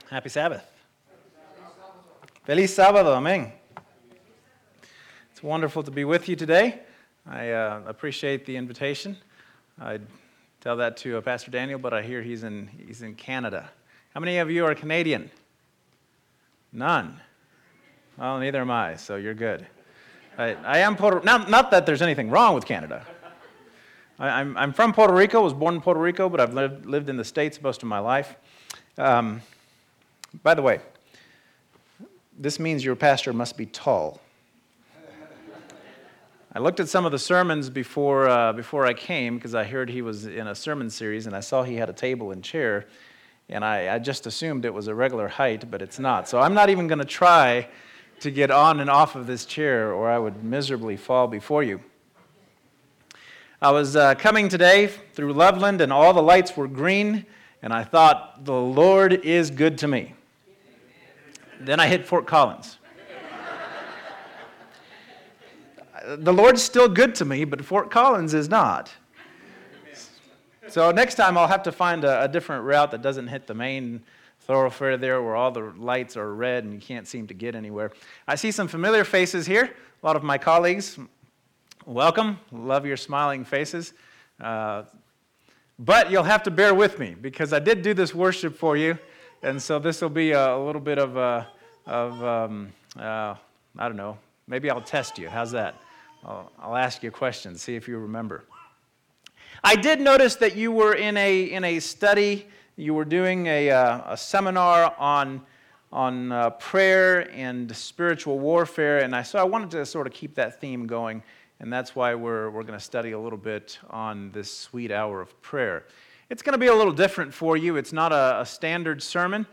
Happy Sabbath. Feliz Sábado, amén. It's wonderful to be with you today. I appreciate the invitation. I tell that to Pastor Daniel, but I hear he's in Canada. How many of you are Canadian? None. Well, neither am I, so you're good. I am not that there's anything wrong with Canada. I'm from Puerto Rico, was born in Puerto Rico, but I've lived in the States most of my life. By the way, this means your pastor must be tall. I looked at some of the sermons before I came because I heard he was in a sermon series, and I saw he had a table and chair, and I just assumed it was a regular height, but it's not. So I'm not even going to try to get on and off of this chair, or I would miserably fall before you. I was coming today through Loveland, and all the lights were green, and I thought, the Lord is good to me. Then I hit Fort Collins. The Lord's still good to me, but Fort Collins is not. So next time I'll have to find a different route that doesn't hit the main thoroughfare there where all the lights are red and you can't seem to get anywhere. I see some familiar faces here. A lot of my colleagues. Welcome. Love your smiling faces. But you'll have to bear with me because I did do this worship for you, and so this will be a little bit of I don't know. Maybe I'll test you. How's that? I'll ask you a question, see if you remember. I did notice that you were in a study. You were doing a seminar on prayer and spiritual warfare, and I wanted to sort of keep that theme going. And that's why we're going to study a little bit on this sweet hour of prayer. It's going to be a little different for you. It's not a standard sermon.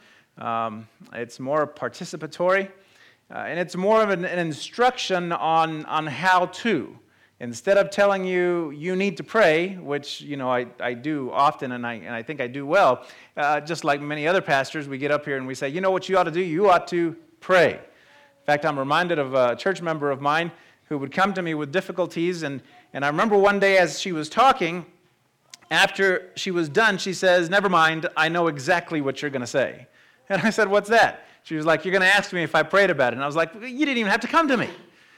It's more participatory. And it's more of an instruction on how to. Instead of telling you need to pray, which I do often, and I think I do well, just like many other pastors, we get up here and we say, you know what you ought to do? You ought to pray. In fact, I'm reminded of a church member of mine who would come to me with difficulties, and I remember one day as she was talking, after she was done, she says, never mind, I know exactly what you're going to say. And I said, what's that? She was like, you're going to ask me if I prayed about it. And I was like, you didn't even have to come to me.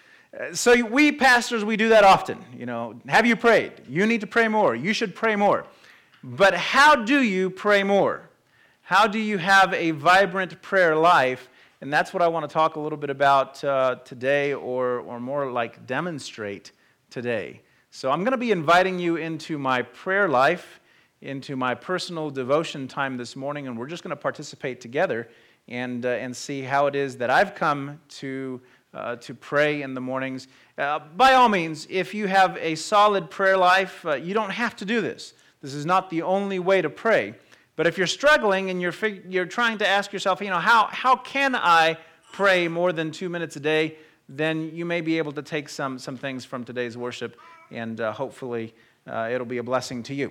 So we pastors, we do that often. Have you prayed? You need to pray more. You should pray more. But how do you pray more? How do you have a vibrant prayer life? And that's what I want to talk a little bit about today, or more like demonstrate today. So I'm going to be inviting you into my prayer life, into my personal devotion time this morning, and we're just going to participate together and see how it is that I've come to pray in the mornings. By all means, if you have a solid prayer life, you don't have to do this. This is not the only way to pray. But if you're struggling and you're trying to ask yourself, how can I pray more than 2 minutes a day, then you may be able to take some things from today's worship, and hopefully it'll be a blessing to you.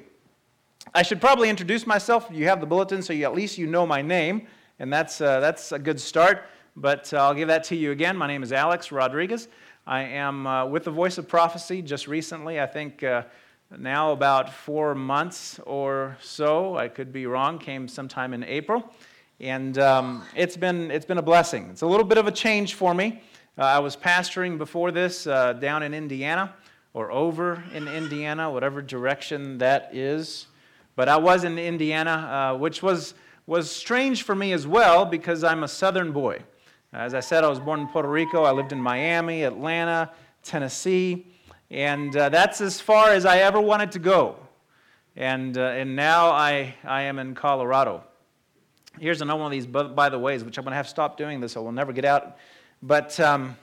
I should probably introduce myself. You have the bulletin, so at least you know my name, and that's a good start. But I'll give that to you again. My name is Alex Rodriguez. I am with the Voice of Prophecy just recently, I think now about 4 months or so. I could be wrong. Came sometime in April, and it's been a blessing. It's a little bit of a change for me. I was pastoring before this down in Indiana, or over in Indiana, whatever direction that is. But I was in Indiana, which was strange for me as well because I'm a Southern boy. As I said, I was born in Puerto Rico. I lived in Miami, Atlanta, Tennessee. And that's as far as I ever wanted to go. And now I am in Colorado. Here's another one of these by the ways, which I'm going to have to stop doing this, or we'll never get out. But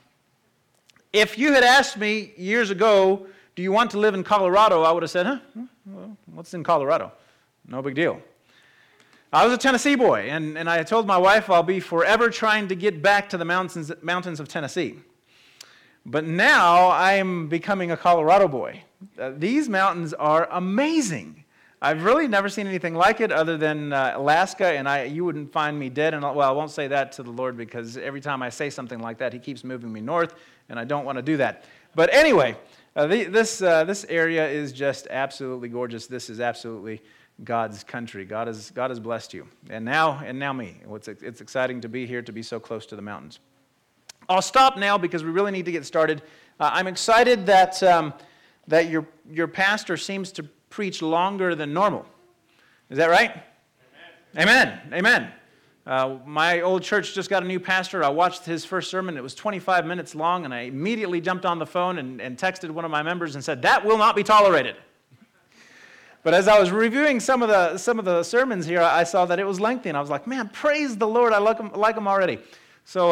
if you had asked me years ago, do you want to live in Colorado, I would have said, well, what's in Colorado? No big deal. I was a Tennessee boy, and I told my wife I'll be forever trying to get back to the mountains of Tennessee. But now I'm becoming a Colorado boy. These mountains are amazing. I've really never seen anything like it other than Alaska, and you wouldn't find me dead. I won't say that to the Lord because every time I say something like that, He keeps moving me north, and I don't want to do that. But anyway, this area is just absolutely gorgeous. This is absolutely God's country. God has blessed you. And now me. It's exciting to be here, to be so close to the mountains. I'll stop now because we really need to get started. I'm excited that your pastor seems to preach longer than normal. Is that right? Amen. Amen. My old church just got a new pastor. I watched his first sermon. It was 25 minutes long, and I immediately jumped on the phone and texted one of my members and said, "That will not be tolerated." But as I was reviewing some of the sermons here, I saw that it was lengthy, and I was like, "Man, praise the Lord! I like him already." So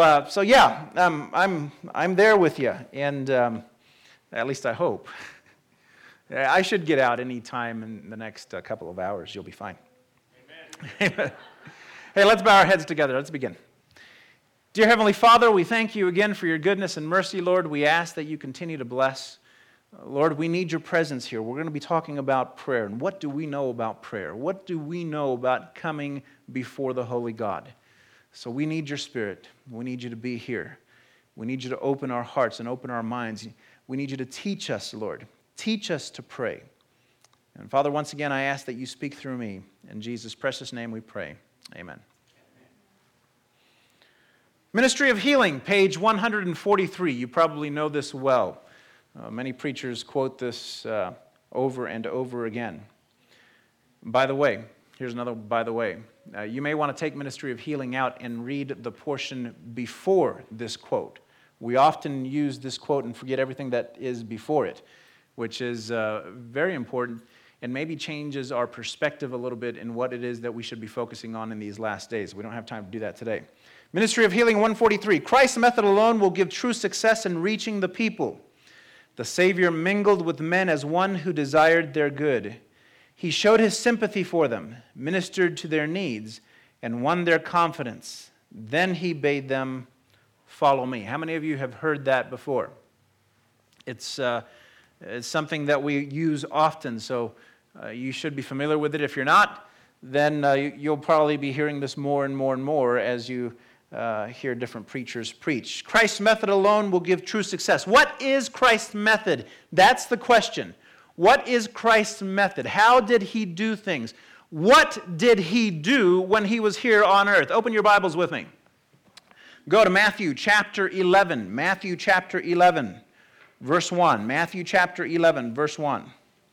I'm there with you, and at least I hope. I should get out any time in the next couple of hours. You'll be fine. Amen. Hey, let's bow our heads together. Let's begin. Dear Heavenly Father, we thank you again for your goodness and mercy, Lord. We ask that you continue to bless. Lord, we need your presence here. We're going to be talking about prayer. And what do we know about prayer? What do we know about coming before the Holy God? So we need your Spirit. We need you to be here. We need you to open our hearts and open our minds. We need you to teach us, Lord. Teach us to pray. And Father, once again, I ask that you speak through me. In Jesus' precious name we pray. Amen. Ministry of Healing, page 143. You probably know this well. Many preachers quote this over and over again. By the way, here's another by the way. You may want to take Ministry of Healing out and read the portion before this quote. We often use this quote and forget everything that is before it, which is very important and maybe changes our perspective a little bit in what it is that we should be focusing on in these last days. We don't have time to do that today. Ministry of Healing 143. Christ's method alone will give true success in reaching the people. The Savior mingled with men as one who desired their good. He showed his sympathy for them, ministered to their needs, and won their confidence. Then he bade them follow me. How many of you have heard that before? It's something that we use often, so you should be familiar with it. If you're not, then you'll probably be hearing this more and more and more as you hear different preachers preach. Christ's method alone will give true success. What is Christ's method? That's the question. What is Christ's method? How did he do things? What did he do when he was here on earth? Open your Bibles with me. Go to Matthew chapter 11. Matthew chapter 11. Verse 1, Matthew chapter 11, verse 1.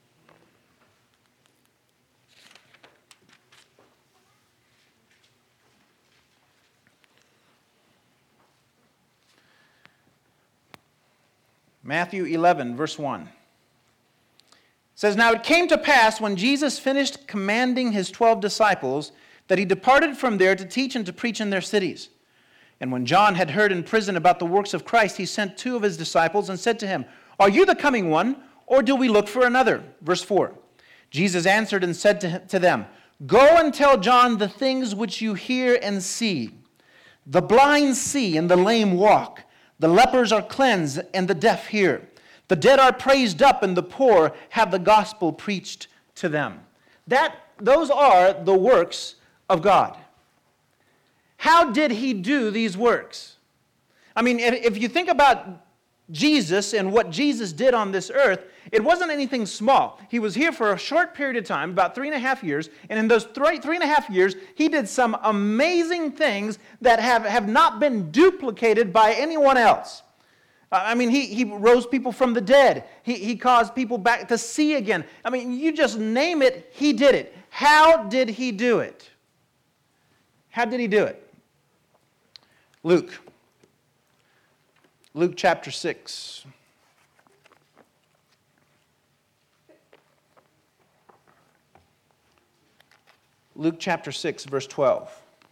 Matthew 11, verse 1. It says, "Now it came to pass when Jesus finished commanding his 12 disciples that he departed from there to teach and to preach in their cities. And when John had heard in prison about the works of Christ, he sent 2 of his disciples and said to him, 'Are you the coming one, or do we look for another?' Verse 4. Jesus answered and said to them, 'Go and tell John the things which you hear and see. The blind see and the lame walk. The lepers are cleansed and the deaf hear. The dead are raised up and the poor have the gospel preached to them.'" Those are the works of God. How did he do these works? I mean, if you think about Jesus and what Jesus did on this earth, it wasn't anything small. He was here for a short period of time, about 3.5 years, and in those 3.5 years, he did some amazing things that have not been duplicated by anyone else. I mean, he rose people from the dead. He caused people back to see again. I mean, you just name it, he did it. How did he do it? How did he do it? Luke chapter 6. Luke chapter 6, verse 12.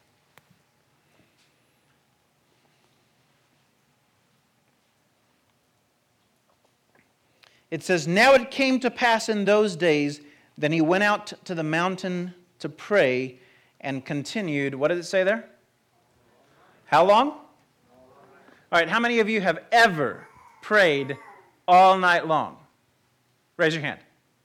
It says, "Now it came to pass in those days, then he went out to the mountain to pray and continued," what does it say there? How long? All right, how many of you have ever prayed all night long? Raise your hand.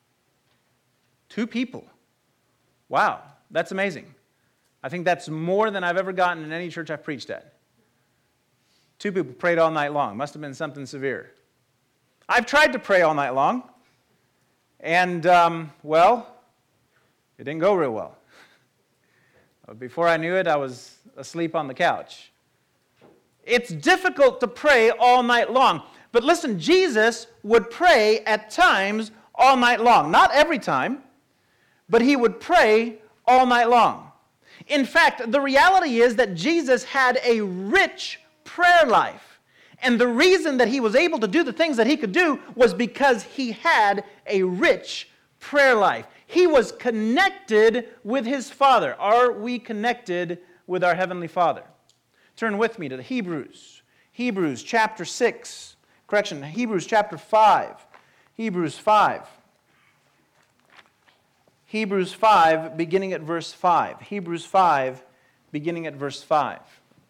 2 people. Wow, that's amazing. I think that's more than I've ever gotten in any church I've preached at. 2 people prayed all night long. Must have been something severe. I've tried to pray all night long, and, It didn't go real well. Before I knew it, I was asleep on the couch. It's difficult to pray all night long. But listen, Jesus would pray at times all night long. Not every time, but he would pray all night long. In fact, the reality is that Jesus had a rich prayer life. And the reason that he was able to do the things that he could do was because he had a rich prayer life. He was connected with his Father. Are we connected with our Heavenly Father? Turn with me to the Hebrews. Hebrews chapter 6. Hebrews chapter 5. Hebrews 5. Hebrews 5, beginning at verse 5. Hebrews 5, beginning at verse 5.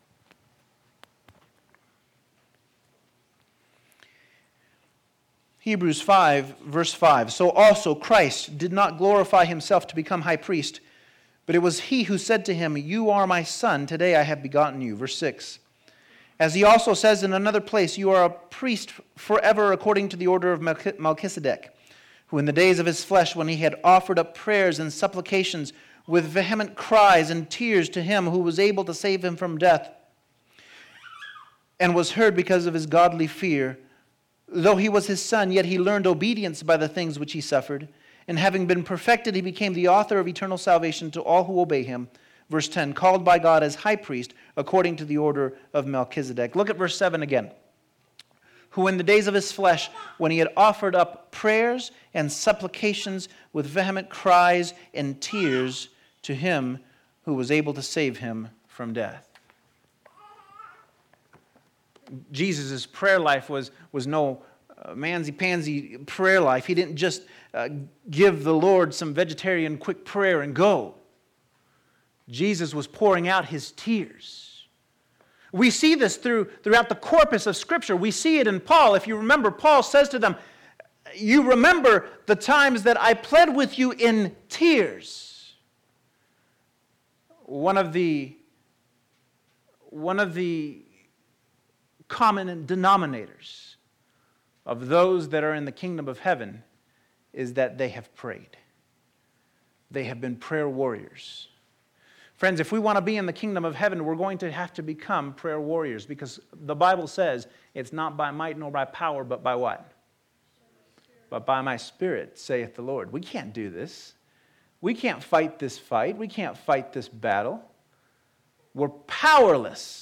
Hebrews 5, verse 5. So also Christ did not glorify himself to become high priest, but it was he who said to him, "You are my son, today I have begotten you." Verse 6. As he also says in another place, "You are a priest forever according to the order of Melchizedek, who in the days of his flesh, when he had offered up prayers and supplications with vehement cries and tears to him who was able to save him from death, and was heard because of his godly fear. Though he was his son, yet he learned obedience by the things which he suffered. And having been perfected, he became the author of eternal salvation to all who obey him." Verse 10, "Called by God as high priest according to the order of Melchizedek." Look at verse 7 again. "Who in the days of his flesh, when he had offered up prayers and supplications with vehement cries and tears to him who was able to save him from death." Jesus' prayer life was no mansy-pansy prayer life. He didn't just give the Lord some vegetarian quick prayer and go. Jesus was pouring out his tears. We see this throughout the corpus of Scripture. We see it in Paul. If you remember, Paul says to them, "You remember the times that I pled with you in tears." One of the common denominators of those that are in the kingdom of heaven is that they have prayed. They have been prayer warriors. Friends, if we want to be in the kingdom of heaven, we're going to have to become prayer warriors, because the Bible says it's not by might nor by power, but by what? But by my Spirit, saith the Lord. We can't do this. We can't fight this fight. We can't fight this battle. We're powerless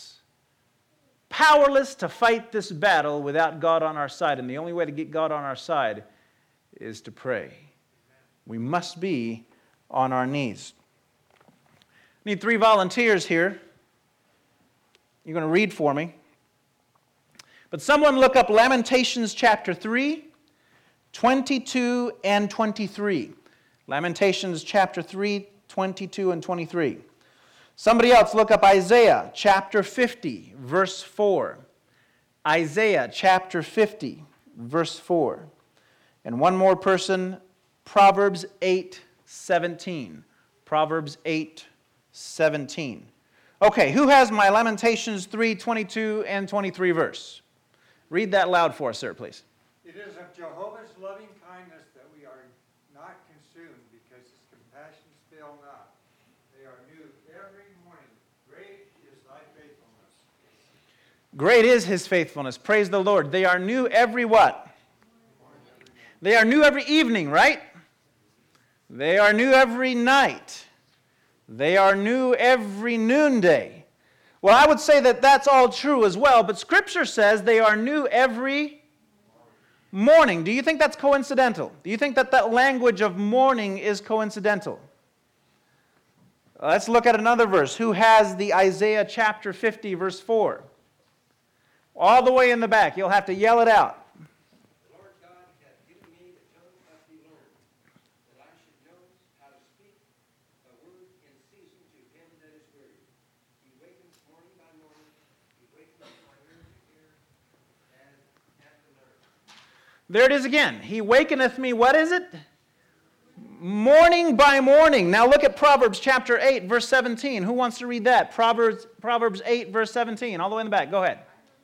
to fight this battle without God on our side. And the only way to get God on our side is to pray. We must be on our knees. I need 3 volunteers here. You're going to read for me. But someone look up Lamentations chapter 3, 22 and 23. Lamentations chapter 3, 22 and 23. Somebody else look up Isaiah chapter 50, verse 4. Isaiah chapter 50, verse 4. And one more person, Proverbs 8:17. Proverbs 8:17. Okay, who has my Lamentations 3, 22 and 23 verse? Read that loud for us, sir, please. "It is of Jehovah's loving kindness that we are not consumed, because his compassions fail not. They are new every morning. Great is thy faithfulness." Great is his faithfulness. Praise the Lord. They are new every what? They are new every evening, right? They are new every night. They are new every noonday. Well, I would say that that's all true as well, but Scripture says they are new every morning. Do you think that's coincidental? Do you think that that language of morning is coincidental? Let's look at another verse. Who has the Isaiah chapter 50, verse 4? All the way in the back. You'll have to yell it out. "The Lord God hath given me the tongue of the learned, that I should know how to speak a word in season to him that is weary. He wakens morning by morning. He wakens my ear to hear and at the learn." There it is again. He wakeneth me, what is it? Morning by morning. Now look at Proverbs chapter 8, verse 17. Who wants to read that? Proverbs 8, verse 17. All the way in the back. Go ahead.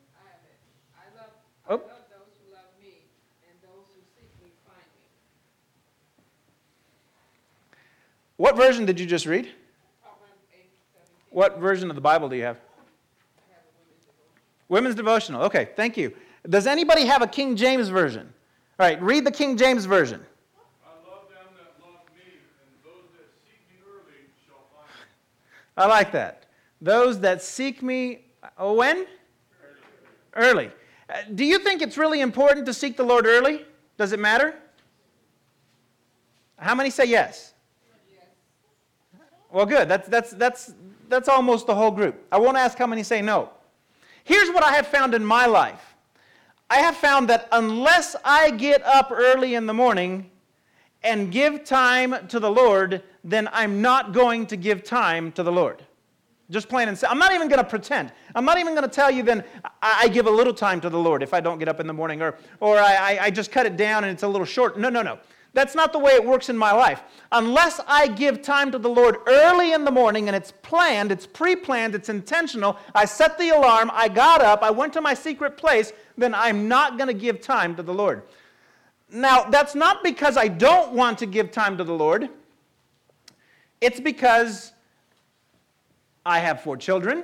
I love those who love me, and those who seek me find me. What version did you just read? Proverbs 8:17. What version of the Bible do you have? I have a women's devotion. Women's devotional. Okay, thank you. Does anybody have a King James version? All right, read the King James version. I love them that love me, and those that seek me early shall find me. I like that. Those that seek me, when? Early. Do you think it's really important to seek the Lord early? Does it matter? How many say yes? Yes. Well, good. That's almost the whole group. I won't ask how many say no. Here's what I have found in my life. I have found that unless I get up early in the morning and give time to the Lord, then I'm not going to give time to the Lord. Just plain and simple. I'm not even going to pretend. I'm not even going to tell you then I give a little time to the Lord if I don't get up in the morning, or I just cut it down and it's a little short. No. That's not the way it works in my life. Unless I give time to the Lord early in the morning and it's planned, it's pre-planned, it's intentional, I set the alarm, I got up, I went to my secret place, then I'm not going to give time to the Lord. Now, that's not because I don't want to give time to the Lord. It's because I have 4 children.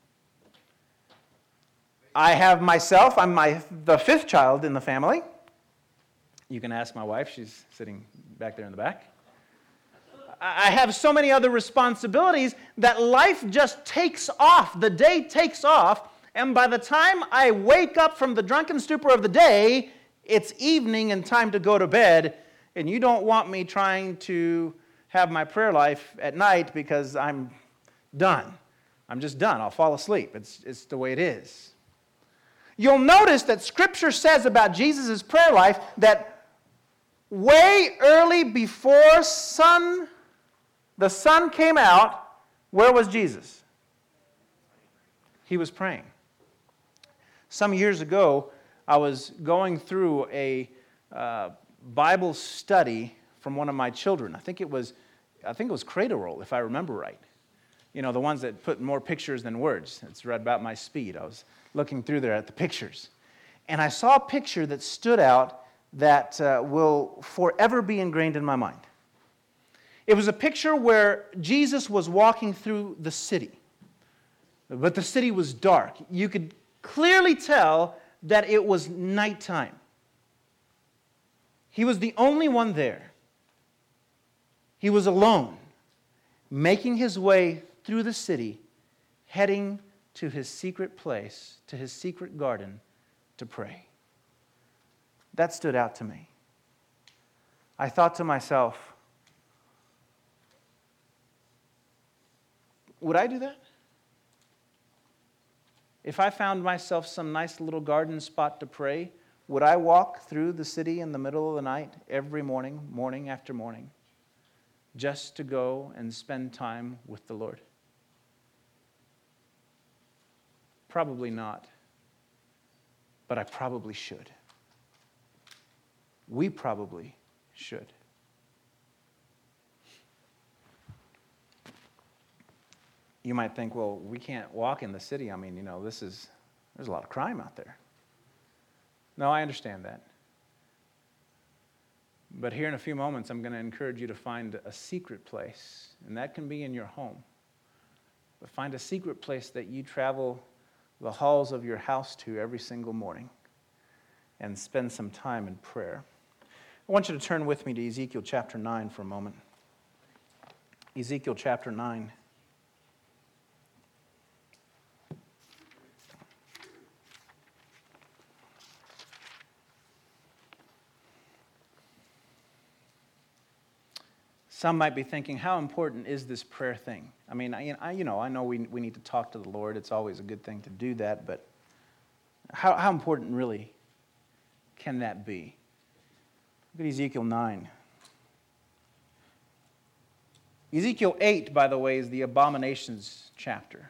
I have myself. I'm the 5th child in the family. You can ask my wife. She's sitting back there in the back. I have so many other responsibilities that life just takes off. The day takes off. And by the time I wake up from the drunken stupor of the day, it's evening and time to go to bed. And you don't want me trying to have my prayer life at night because I'm done. I'm just done. I'll fall asleep. It's the way it is. You'll notice that Scripture says about Jesus' prayer life that way early before the sun came out, where was Jesus? He was praying. Some years ago, I was going through a Bible study from one of my children. I think it was Cradle Roll, if I remember right. You know, the ones that put more pictures than words. It's right about my speed. I was looking through there at the pictures. And I saw a picture that stood out that will forever be ingrained in my mind. It was a picture where Jesus was walking through the city. But the city was dark. You could clearly tell that it was nighttime. He was the only one there. He was alone, making his way through the city, heading to his secret place, to his secret garden, to pray. That stood out to me. I thought to myself, would I do that? If I found myself some nice little garden spot to pray, would I walk through the city in the middle of the night every morning, morning after morning, just to go and spend time with the Lord? Probably not, but I probably should. We probably should. You might think, well, we can't walk in the city. I mean, you know, there's a lot of crime out there. No, I understand that. But here in a few moments, I'm going to encourage you to find a secret place, and that can be in your home. But find a secret place that you travel the halls of your house to every single morning and spend some time in prayer. I want you to turn with me to Ezekiel chapter 9 for a moment. Ezekiel chapter 9. Some might be thinking, how important is this prayer thing? I mean, I know we need to talk to the Lord. It's always a good thing to do that, but how important really can that be? Look at Ezekiel 9. Ezekiel 8, by the way, is the abominations chapter.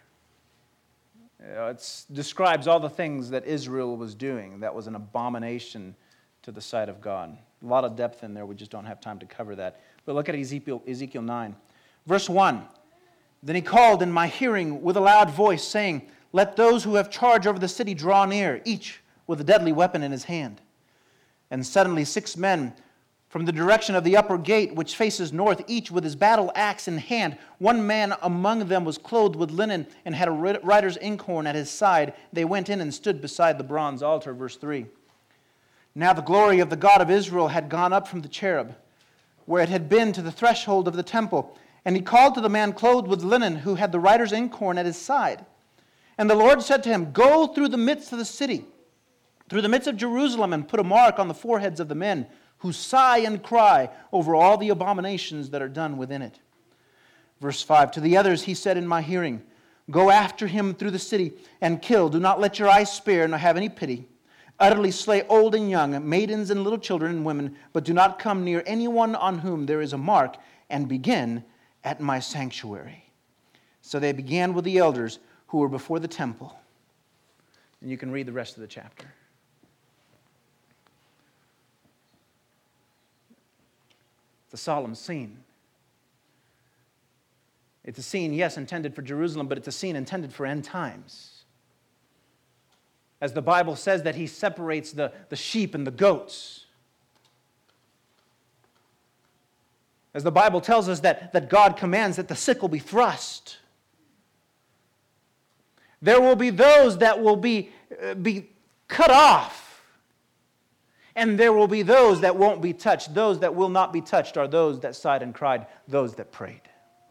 It describes all the things that Israel was doing that was an abomination to the sight of God. A lot of depth in there. We just don't have time to cover that. But look at Ezekiel 9. Verse 1. Then he called in my hearing with a loud voice, saying, let those who have charge over the city draw near, each with a deadly weapon in his hand. And suddenly 6 men from the direction of the upper gate, which faces north, each with his battle axe in hand. One man among them was clothed with linen and had a writer's inkhorn at his side. They went in and stood beside the bronze altar. Verse 3. Now the glory of the God of Israel had gone up from the cherub, where it had been, to the threshold of the temple. And he called to the man clothed with linen, who had the writer's inkhorn at his side. And the Lord said to him, Go through the midst of the city, through the midst of Jerusalem, and put a mark on the foreheads of the men who sigh and cry over all the abominations that are done within it. Verse 5, to the others he said in my hearing, Go after him through the city and kill. Do not let your eyes spare, nor have any pity. Utterly slay old and young, maidens and little children and women, but do not come near anyone on whom there is a mark, and begin at my sanctuary. So they began with the elders who were before the temple. And you can read the rest of the chapter. It's a solemn scene. It's a scene, yes, intended for Jerusalem, but it's a scene intended for end times. As the Bible says that he separates the sheep and the goats. As the Bible tells us that God commands that the sickle be thrust. There will be those that will be cut off. And there will be those that won't be touched. Those that will not be touched are those that sighed and cried, those that prayed.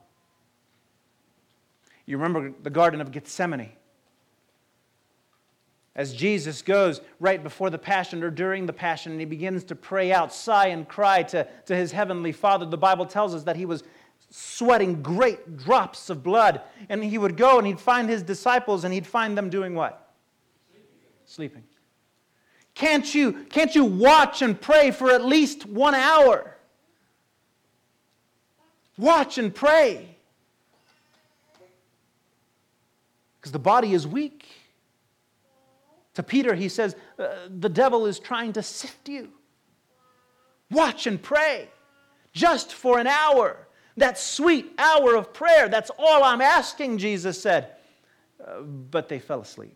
You remember the Garden of Gethsemane. As Jesus goes right before the Passion or during the Passion, and he begins to pray out, sigh and cry to his heavenly Father, the Bible tells us that he was sweating great drops of blood. And he would go and he'd find his disciples, and he'd find them doing what? Sleeping. Can't you watch and pray for at least 1 hour? Watch and pray. Because the body is weak. To Peter, he says, the devil is trying to sift you. Watch and pray. Just for an hour. That sweet hour of prayer. That's all I'm asking, Jesus said. But they fell asleep.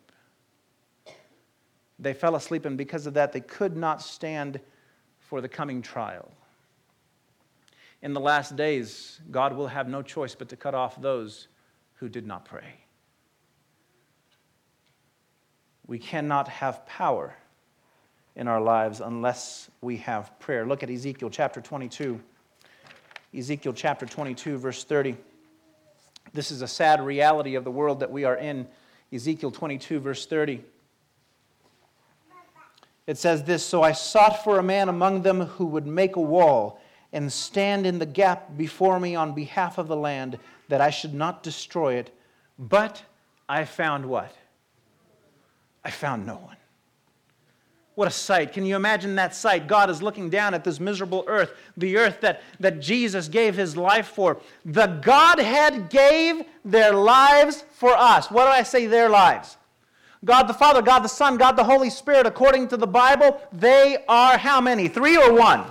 They fell asleep, and because of that, they could not stand for the coming trial. In the last days, God will have no choice but to cut off those who did not pray. We cannot have power in our lives unless we have prayer. Look at Ezekiel chapter 22. Ezekiel chapter 22, verse 30. This is a sad reality of the world that we are in. Ezekiel 22, verse 30. It says this, So I sought for a man among them who would make a wall and stand in the gap before me on behalf of the land, that I should not destroy it. But I found what? I found no one. What a sight. Can you imagine that sight? God is looking down at this miserable earth, the earth that Jesus gave his life for. The Godhead gave their lives for us. What do I say, their lives? God the Father, God the Son, God the Holy Spirit, according to the Bible, they are how many? 3 or 1?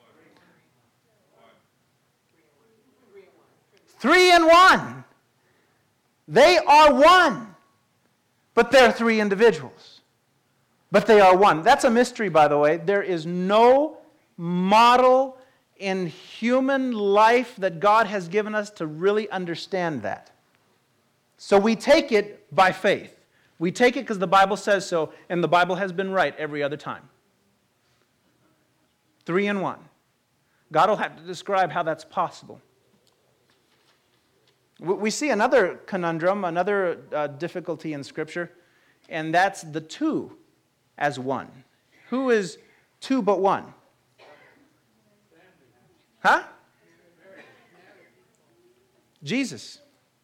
3 and 1. They are one. But they're 3 individuals. But they are one. That's a mystery, by the way. There is no model in human life that God has given us to really understand that. So we take it by faith. We take it because the Bible says so, and the Bible has been right every other time. 3 and 1. God will have to describe how that's possible. We see another conundrum, another difficulty in Scripture, and that's the 2 as 1. Who is 2 but 1? Huh? Jesus.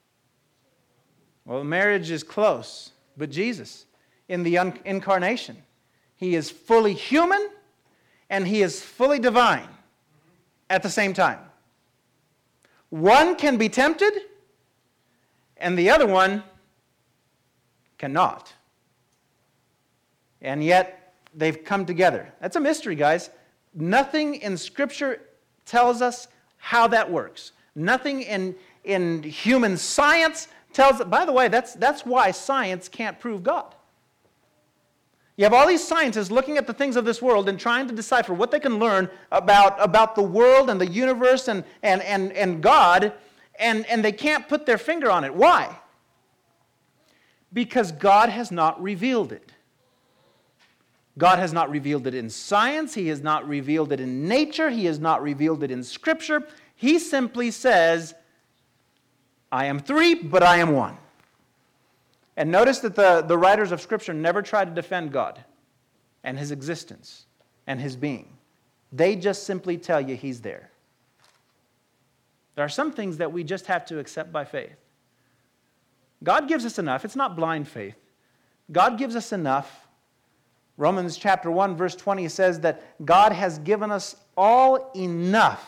Well, marriage is close, but Jesus, in the incarnation, he is fully human and he is fully divine at the same time. One can be tempted, and the other one cannot. And yet, they've come together. That's a mystery, guys. Nothing in Scripture tells us how that works. Nothing in human science tells us. By the way, that's why science can't prove God. You have all these scientists looking at the things of this world and trying to decipher what they can learn about the world and the universe and God, and they can't put their finger on it. Why? Because God has not revealed it. God has not revealed it in science. He has not revealed it in nature. He has not revealed it in Scripture. He simply says, I am three, but I am one. And notice that the writers of Scripture never try to defend God and His existence and His being. They just simply tell you He's there. There are some things that we just have to accept by faith. God gives us enough. It's not blind faith. God gives us enough. Romans chapter 1, verse 20 says that God has given us all enough.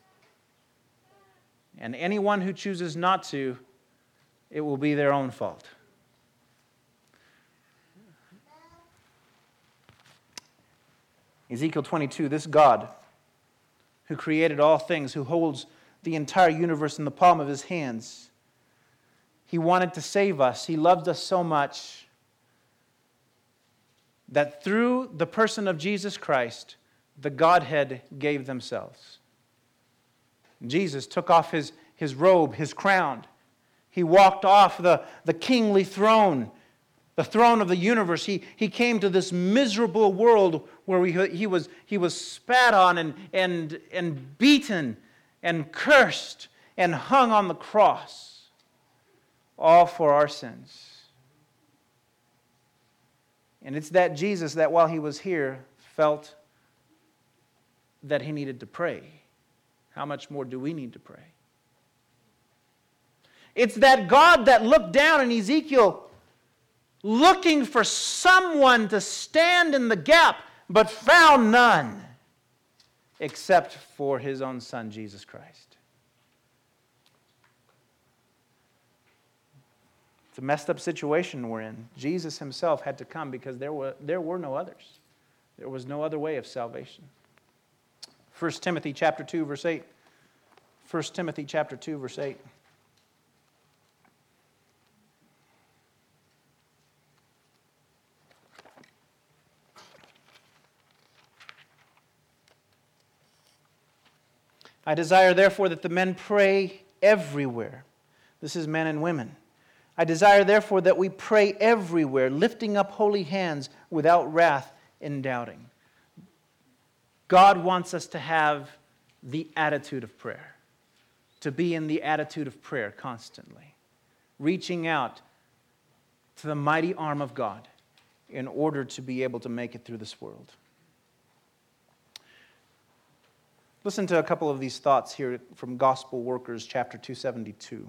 And anyone who chooses not to, it will be their own fault. Ezekiel 22, this God who created all things, who holds the entire universe in the palm of His hands, He wanted to save us. He loved us so much that through the person of Jesus Christ, the Godhead gave themselves. Jesus took off his robe, His crown. He walked off the kingly throne, the throne of the universe. He came to this miserable world where he was spat on and beaten and cursed and hung on the cross, all for our sins. And it's that Jesus that while He was here felt that He needed to pray. How much more do we need to pray? It's that God that looked down in Ezekiel looking for someone to stand in the gap, but found none except for His own Son, Jesus Christ. It's a messed up situation we're in. Jesus Himself had to come because there were no others. There was no other way of salvation. 1 Timothy chapter 2, verse 8. 1 Timothy chapter 2, verse 8. I desire, therefore, that the men pray everywhere. This is men and women. I desire, therefore, that we pray everywhere, lifting up holy hands without wrath and doubting. God wants us to have the attitude of prayer, to be in the attitude of prayer constantly, reaching out to the mighty arm of God in order to be able to make it through this world. Listen to a couple of these thoughts here from Gospel Workers, chapter 272.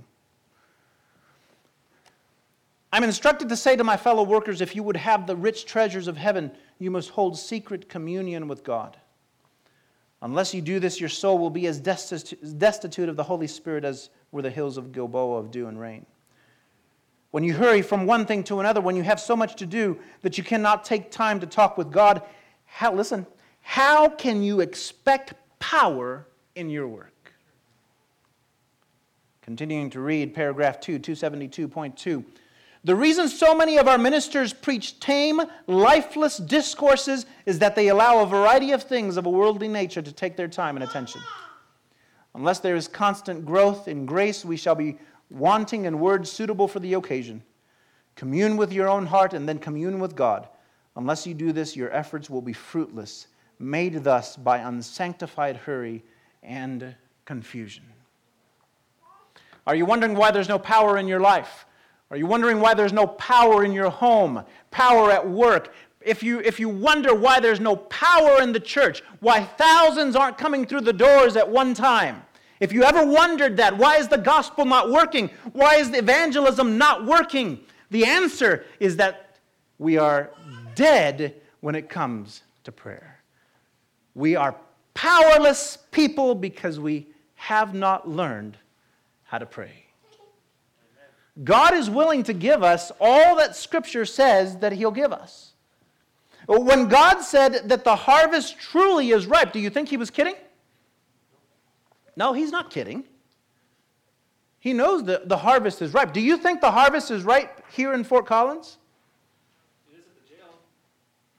I'm instructed to say to my fellow workers, if you would have the rich treasures of heaven, you must hold secret communion with God. Unless you do this, your soul will be as destitute of the Holy Spirit as were the hills of Gilboa of dew and rain. When you hurry from one thing to another, when you have so much to do that you cannot take time to talk with God, how can you expect power in your work? Continuing to read paragraph 2, 272.2. The reason so many of our ministers preach tame, lifeless discourses is that they allow a variety of things of a worldly nature to take their time and attention. Unless there is constant growth in grace, we shall be wanting in words suitable for the occasion. Commune with your own heart and then commune with God. Unless you do this, your efforts will be fruitless, made thus by unsanctified hurry and confusion. Are you wondering why there's no power in your life? Are you wondering why there's no power in your home, power at work? If you wonder why there's no power in the church, why thousands aren't coming through the doors at one time, if you ever wondered that, why is the gospel not working? Why is the evangelism not working? The answer is that we are dead when it comes to prayer. We are powerless people because we have not learned how to pray. God is willing to give us all that Scripture says that He'll give us. When God said that the harvest truly is ripe, do you think He was kidding? No, He's not kidding. He knows that the harvest is ripe. Do you think the harvest is ripe here in Fort Collins? It is at the jail.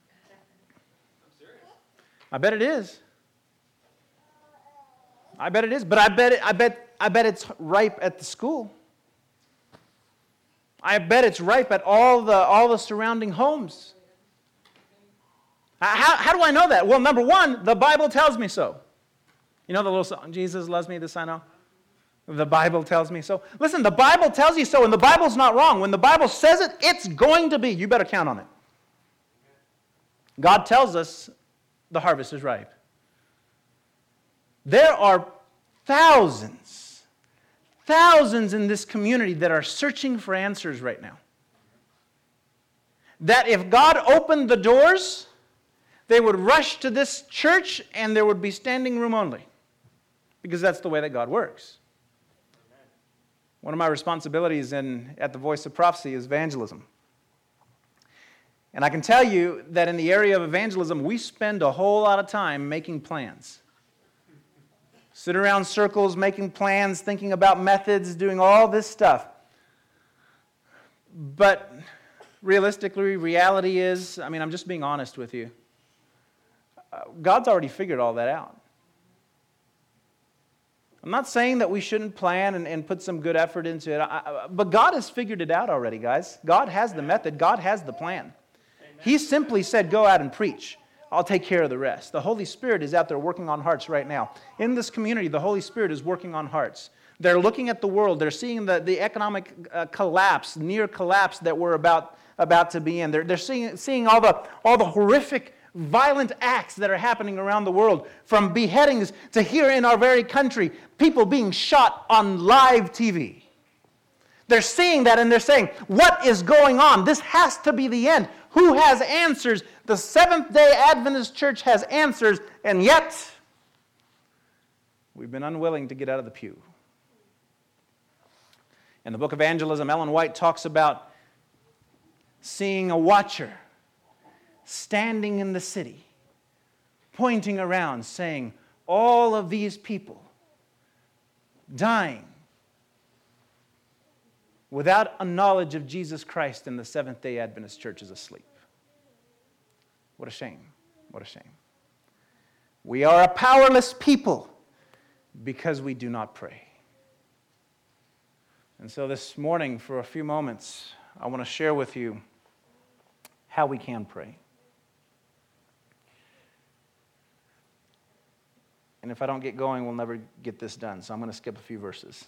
I bet it is. I bet it is, but I bet it's ripe at the school. I bet it's ripe at all the surrounding homes. How do I know that? Well, number one, the Bible tells me so. You know the little song, Jesus loves me, this I know? The Bible tells me so. Listen, the Bible tells you so, and the Bible's not wrong. When the Bible says it, it's going to be. You better count on it. God tells us the harvest is ripe. There are thousands in this community that are searching for answers right now. That if God opened the doors, they would rush to this church and there would be standing room only. Because that's the way that God works. One of my responsibilities at the Voice of Prophecy is evangelism. And I can tell you that in the area of evangelism, we spend a whole lot of time making plans. Sit around circles, making plans, thinking about methods, doing all this stuff. But realistically, reality is, I'm just being honest with you. God's already figured all that out. I'm not saying that we shouldn't plan and put some good effort into it, but God has figured it out already, guys. God has the method. God has the plan. He simply said, go out and preach. I'll take care of the rest. The Holy Spirit is out there working on hearts right now. In this community, the Holy Spirit is working on hearts. They're looking at the world. They're seeing the economic collapse, near collapse that we're about to be in. They're seeing all the horrific, violent acts that are happening around the world, from beheadings to here in our very country, people being shot on live TV. They're seeing that and they're saying, what is going on? This has to be the end. Who has answers? The Seventh-day Adventist Church has answers, and yet we've been unwilling to get out of the pew. In the book of Evangelism, Ellen White talks about seeing a watcher standing in the city, pointing around, saying, all of these people dying without a knowledge of Jesus Christ, and the Seventh-day Adventist Church is asleep. What a shame. What a shame. We are a powerless people because we do not pray. And so this morning, for a few moments, I want to share with you how we can pray. And if I don't get going, we'll never get this done. So I'm going to skip a few verses.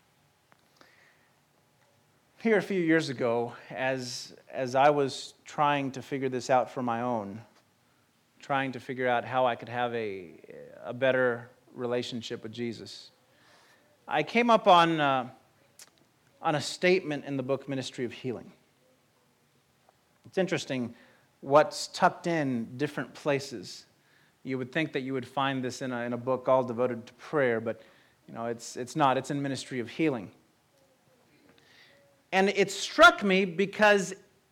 Here a few years ago, as I was trying to figure this out for my own, trying to figure out how I could have a better relationship with Jesus, I came up on a statement in the book Ministry of Healing. It's interesting what's tucked in different places. You would think that you would find this in a book all devoted to prayer, but it's not. It's in Ministry of Healing. And it struck me because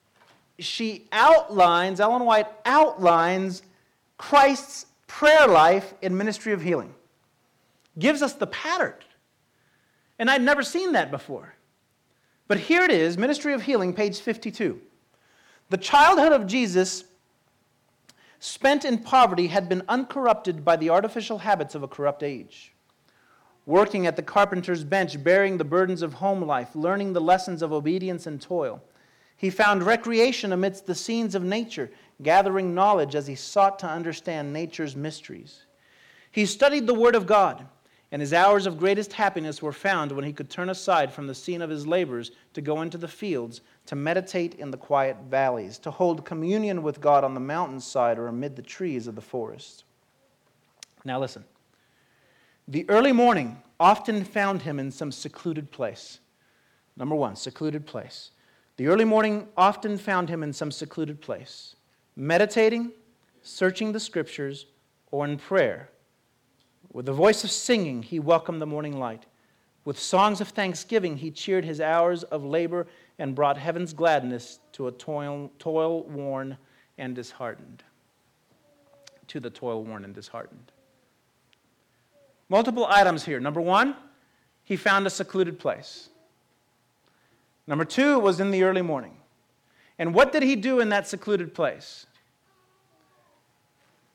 Ellen White outlines Christ's prayer life in Ministry of Healing. Gives us the pattern. And I'd never seen that before. But here it is, Ministry of Healing, page 52. The childhood of Jesus, spent in poverty, had been uncorrupted by the artificial habits of a corrupt age. Working at the carpenter's bench, bearing the burdens of home life, learning the lessons of obedience and toil, he found recreation amidst the scenes of nature, gathering knowledge as he sought to understand nature's mysteries. He studied the Word of God, and his hours of greatest happiness were found when he could turn aside from the scene of his labors to go into the fields, to meditate in the quiet valleys, to hold communion with God on the mountainside or amid the trees of the forest. Now listen. The early morning often found him in some secluded place. Number one, secluded place. The early morning often found him in some secluded place, meditating, searching the Scriptures, or in prayer. With the voice of singing, he welcomed the morning light. With songs of thanksgiving, he cheered his hours of labor and brought heaven's gladness to a toil-worn and disheartened. To the toil-worn and disheartened. Multiple items here. Number one, he found a secluded place. Number two, it was in the early morning. And what did he do in that secluded place?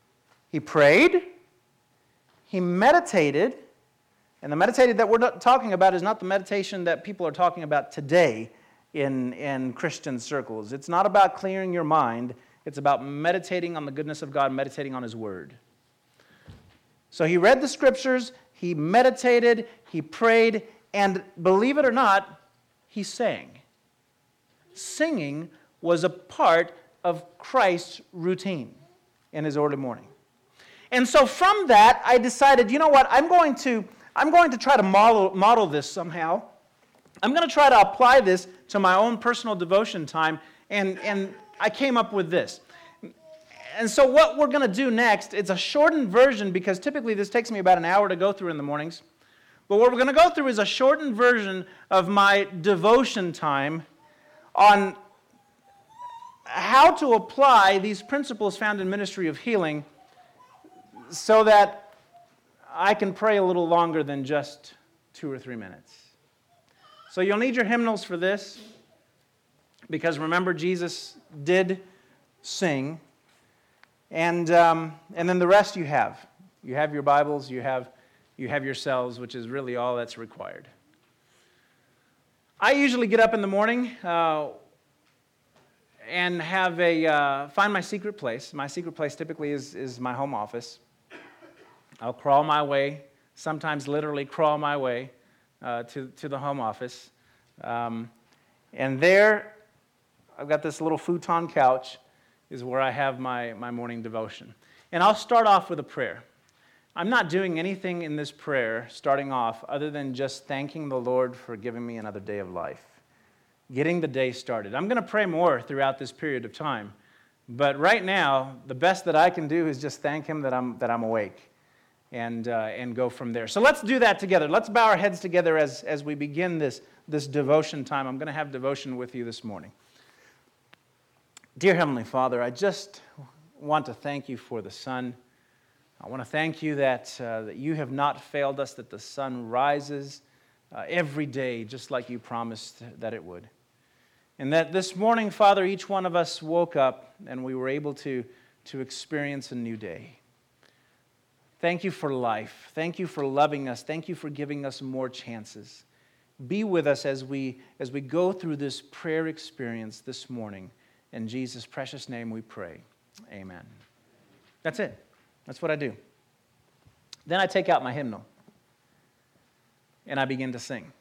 He prayed, he meditated, and the meditated that we're talking about is not the meditation that people are talking about today in Christian circles. It's not about clearing your mind. It's about meditating on the goodness of God, meditating on His Word. So he read the Scriptures, he meditated, he prayed, and believe it or not, he sang. Singing was a part of Christ's routine in His early morning. And so from that, I decided, you know what, I'm going to try to model this somehow. I'm going to try to apply this to my own personal devotion time, and I came up with this. And so what we're going to do next, it's a shortened version because typically this takes me about an hour to go through in the mornings. But what we're going to go through is a shortened version of my devotion time on how to apply these principles found in Ministry of Healing so that I can pray a little longer than just 2 or 3 minutes. So you'll need your hymnals for this because remember Jesus did sing. And then the rest you have. You have your Bibles, you have yourselves, which is really all that's required. I usually get up in the morning and have find my secret place. My secret place typically is my home office. I'll crawl my way, sometimes literally crawl my way to the home office. And there, I've got this little futon couch is where I have my morning devotion. And I'll start off with a prayer. I'm not doing anything in this prayer, starting off, other than just thanking the Lord for giving me another day of life, getting the day started. I'm going to pray more throughout this period of time, but right now, the best that I can do is just thank Him that I'm awake, and go from there. So let's do that together. Let's bow our heads together as we begin this devotion time. I'm going to have devotion with you this morning. Dear Heavenly Father, I just want to thank you for the sun. I want to thank you that you have not failed us, that the sun rises every day just like you promised that it would. And that this morning, Father, each one of us woke up and we were able to experience a new day. Thank you for life. Thank you for loving us. Thank you for giving us more chances. Be with us as we go through this prayer experience this morning. In Jesus' precious name we pray. Amen. That's it. That's what I do. Then I take out my hymnal and I begin to sing.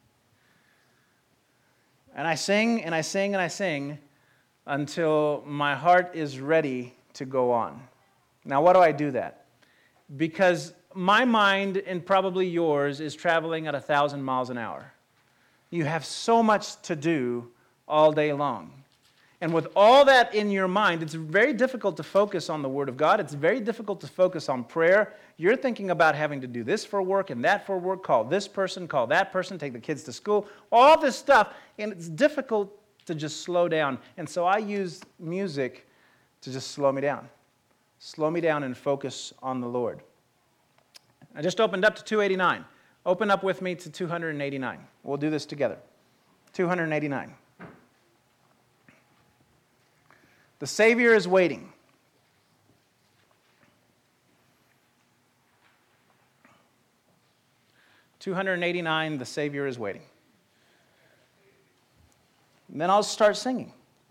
And I sing and I sing and I sing until my heart is ready to go on. Now, why do I do that? Because my mind, and probably yours, is traveling at 1,000 miles an hour. You have so much to do all day long. And with all that in your mind, it's very difficult to focus on the Word of God. It's very difficult to focus on prayer. You're thinking about having to do this for work and that for work, call this person, call that person, take the kids to school, all this stuff, and it's difficult to just slow down. And so I use music to just slow me down and focus on the Lord. I just opened up to 289. Open up with me to 289. We'll do this together. 289. The Savior is waiting. $289, the Savior is waiting. And then I'll start singing.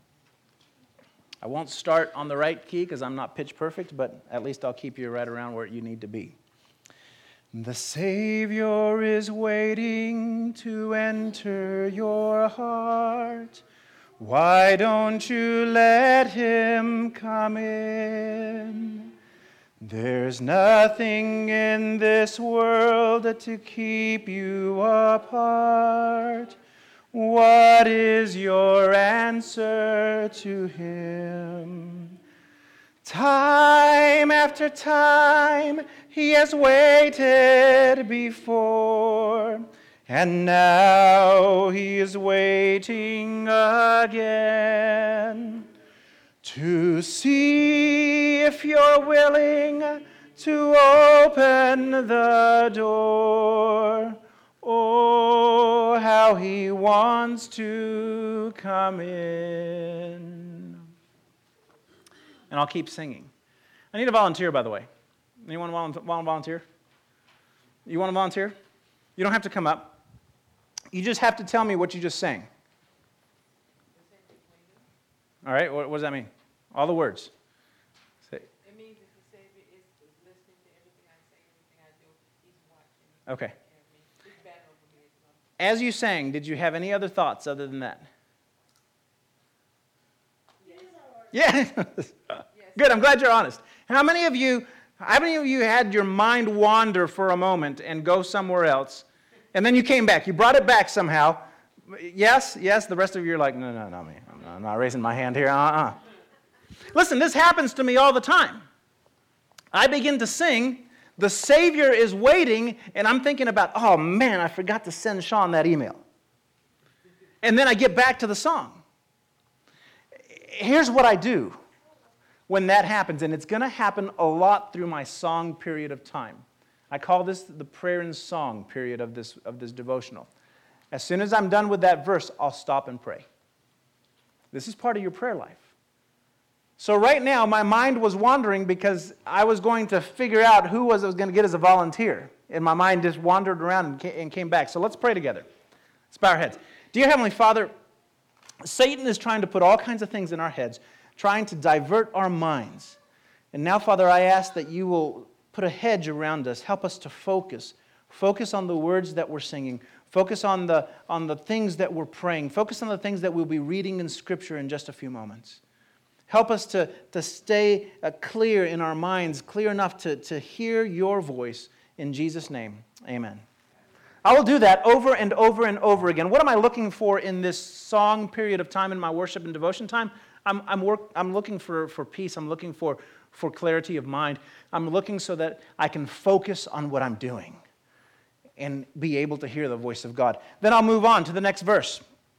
I won't start on the right key because I'm not pitch perfect, but at least I'll keep you right around where you need to be. The Savior is waiting to enter your heart. Why don't you let Him come in? There's nothing in this world to keep you apart. What is your answer to Him? Time after time He has waited before, and now He is waiting again to see if you're willing to open the door. Oh, how He wants to come in. And I'll keep singing. I need a volunteer, by the way. Anyone want to volunteer? You want to volunteer? You don't have to come up. You just have to tell me what you just sang. All right, what does that mean? All the words. Say. It means that the Savior is listening to everything I say, everything I do. He's watching. Okay. He's batting over me as well. As you sang, did you have any other thoughts other than that? Yes. Yeah. Good, I'm glad you're honest. How many of you had your mind wander for a moment and go somewhere else, and then you came back? You brought it back somehow. Yes, the rest of you are like, no, me. I'm not raising my hand here. Listen, this happens to me all the time. I begin to sing, the Savior is waiting, and I'm thinking about, oh man, I forgot to send Sean that email. And then I get back to the song. Here's what I do when that happens, and it's going to happen a lot through my song period of time. I call this the prayer and song period of this devotional. As soon as I'm done with that verse, I'll stop and pray. This is part of your prayer life. So right now, my mind was wandering because I was going to figure out who I was going to get as a volunteer. And my mind just wandered around and came back. So let's pray together. Let's bow our heads. Dear Heavenly Father, Satan is trying to put all kinds of things in our heads, trying to divert our minds. And now, Father, I ask that you will put a hedge around us. Help us to focus. Focus on the words that we're singing. Focus on the things that we're praying. Focus on the things that we'll be reading in Scripture in just a few moments. Help us to stay clear in our minds, clear enough to hear your voice. In Jesus' name, amen. I will do that over and over and over again. What am I looking for in this song period of time in my worship and devotion time? I'm looking for peace. I'm looking for clarity of mind. I'm looking so that I can focus on what I'm doing and be able to hear the voice of God. Then I'll move on to the next verse.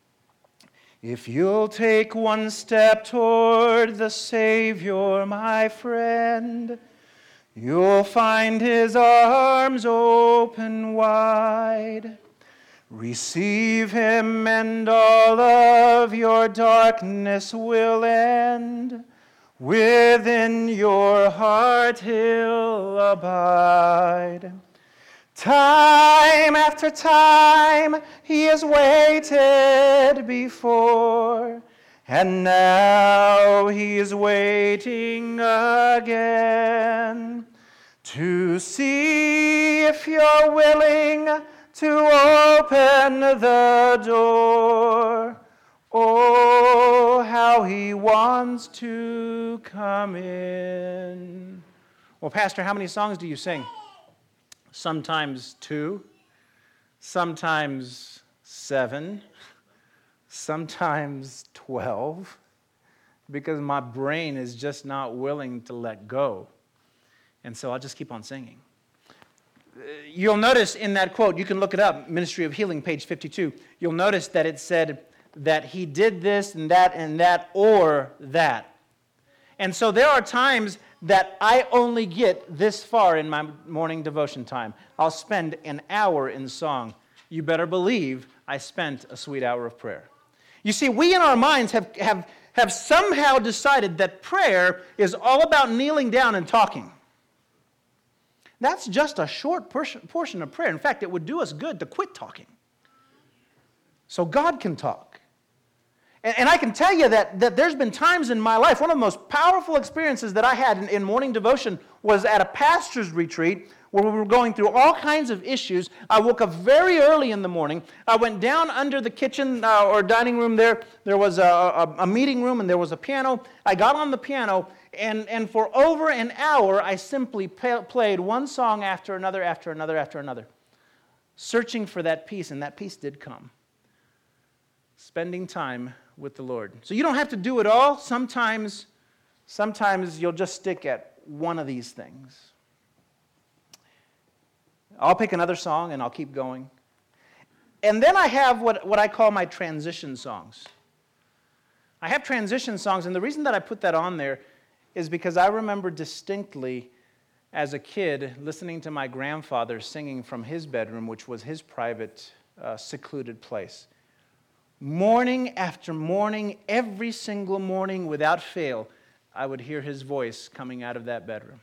If you'll take one step toward the Savior, my friend, you'll find His arms open wide. Receive Him and all of your darkness will end. Within your heart He'll abide. Time after time He has waited before, and now He is waiting again to see if you're willing to open the door. Oh, how He wants to come in. Well, Pastor, how many songs do you sing? Sometimes 2, sometimes 7, sometimes 12, because my brain is just not willing to let go. And so I'll just keep on singing. You'll notice in that quote, you can look it up, Ministry of Healing, page 52, you'll notice that it said that he did this and that, or that. And so there are times that I only get this far in my morning devotion time. I'll spend an hour in song. You better believe I spent a sweet hour of prayer. You see, we in our minds have somehow decided that prayer is all about kneeling down and talking. That's just a short portion of prayer. In fact, it would do us good to quit talking so God can talk. And I can tell you that there's been times in my life, one of the most powerful experiences that I had in morning devotion was at a pastor's retreat where we were going through all kinds of issues. I woke up very early in the morning. I went down under the kitchen or dining room there. There was a meeting room and there was a piano. I got on the piano and for over an hour I simply played one song after another, searching for that peace, and that peace did come. Spending time with the Lord. So you don't have to do it all. Sometimes you'll just stick at one of these things. I'll pick another song and I'll keep going. And then I have what I call my transition songs. I have transition songs, and the reason that I put that on there is because I remember distinctly as a kid listening to my grandfather singing from his bedroom, which was his private, secluded place. Morning after morning, every single morning without fail, I would hear his voice coming out of that bedroom.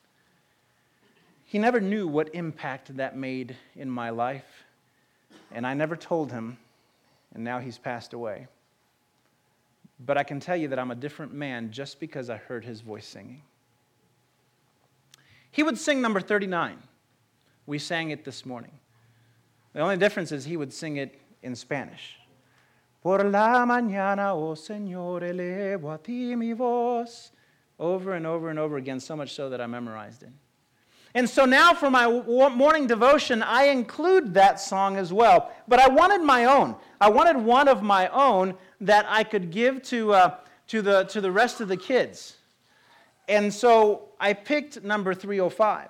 He never knew what impact that made in my life, and I never told him, and now he's passed away. But I can tell you that I'm a different man just because I heard his voice singing. He would sing number 39. We sang it this morning. The only difference is he would sing it in Spanish. Por la mañana, oh Señor, elevo a ti mi voz. Over and over and over again, so much so that I memorized it. And so now for my morning devotion, I include that song as well. But I wanted my own. I wanted one of my own that I could give to the rest of the kids. And so I picked number 305.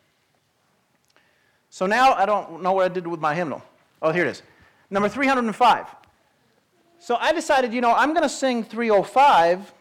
So now I don't know what I did with my hymnal. Oh, here it is. Number 305. So I decided, I'm going to sing 305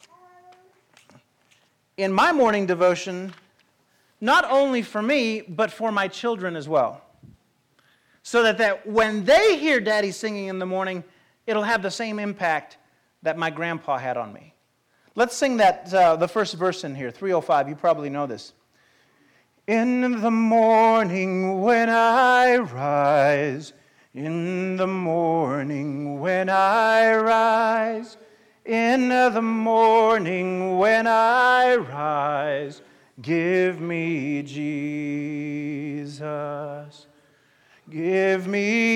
in my morning devotion, not only for me, but for my children as well. So that when they hear Daddy singing in the morning, it'll have the same impact that my grandpa had on me. Let's sing that, the first verse in here, 305. You probably know this. In the morning when I rise, in the morning when I rise, in the morning when I rise, give me Jesus. Give me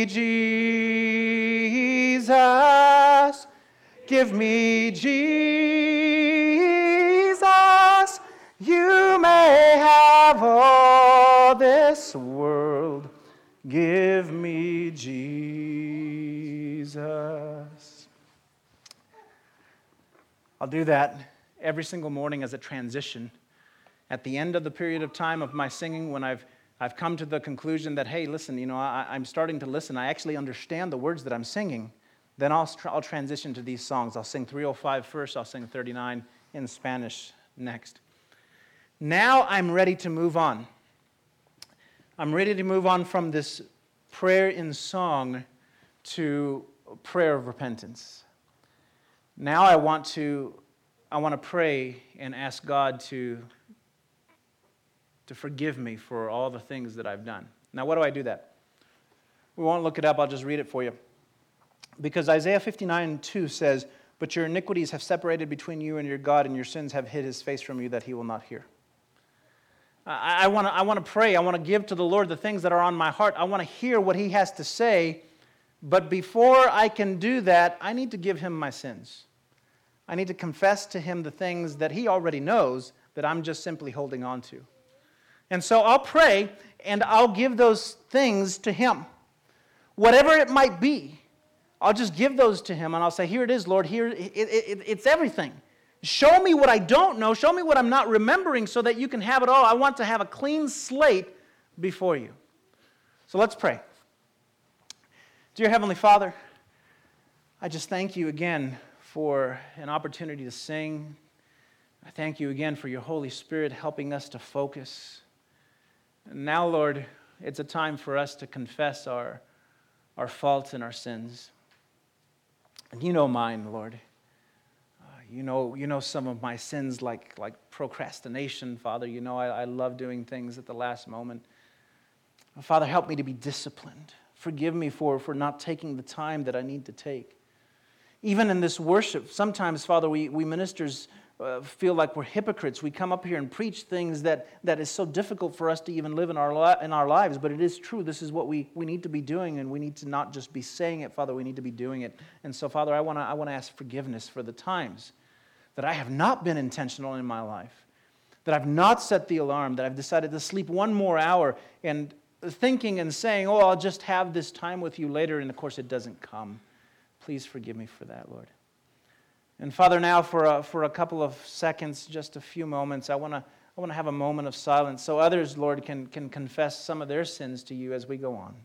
Jesus. Give me Jesus. You may have all this world. Give me Jesus. I'll do that every single morning as a transition. At the end of the period of time of my singing, when I've come to the conclusion that, hey, listen, I'm starting to listen. I actually understand the words that I'm singing. Then I'll transition to these songs. I'll sing 305 first. I'll sing 39 in Spanish next. Now I'm ready to move on. I'm ready to move on from this prayer in song to prayer of repentance. Now I want to pray and ask God to forgive me for all the things that I've done. Now, why do I do that? We won't look it up. I'll just read it for you. Because Isaiah 59:2 says, "But your iniquities have separated between you and your God, and your sins have hid his face from you that he will not hear." I want to pray. I want to give to the Lord the things that are on my heart. I want to hear what he has to say. But before I can do that, I need to give him my sins. I need to confess to him the things that he already knows that I'm just simply holding on to. And so I'll pray, and I'll give those things to him. Whatever it might be, I'll just give those to him, and I'll say, here it is, Lord. Here, it's everything. Show me what I don't know. Show me what I'm not remembering so that you can have it all. I want to have a clean slate before you. So let's pray. Dear Heavenly Father, I just thank you again for an opportunity to sing. I thank you again for your Holy Spirit helping us to focus. And now, Lord, it's a time for us to confess our faults and our sins. And you know mine, Lord. You know some of my sins like procrastination, Father. You know I love doing things at the last moment. Father, help me to be disciplined. Forgive me for not taking the time that I need to take. Even in this worship, sometimes, Father, we ministers feel like we're hypocrites. We come up here and preach things that is so difficult for us to even live in our lives, but it is true. This is what we need to be doing, and we need to not just be saying it, Father. We need to be doing it. And so, Father, I want to ask forgiveness for the times that I have not been intentional in my life, that I've not set the alarm, that I've decided to sleep one more hour and thinking and saying, oh, I'll just have this time with you later, and of course it doesn't come. Please forgive me for that, Lord. And Father, now for a couple of seconds, just a few moments, I want to have a moment of silence so others, Lord, can confess some of their sins to you as we go on.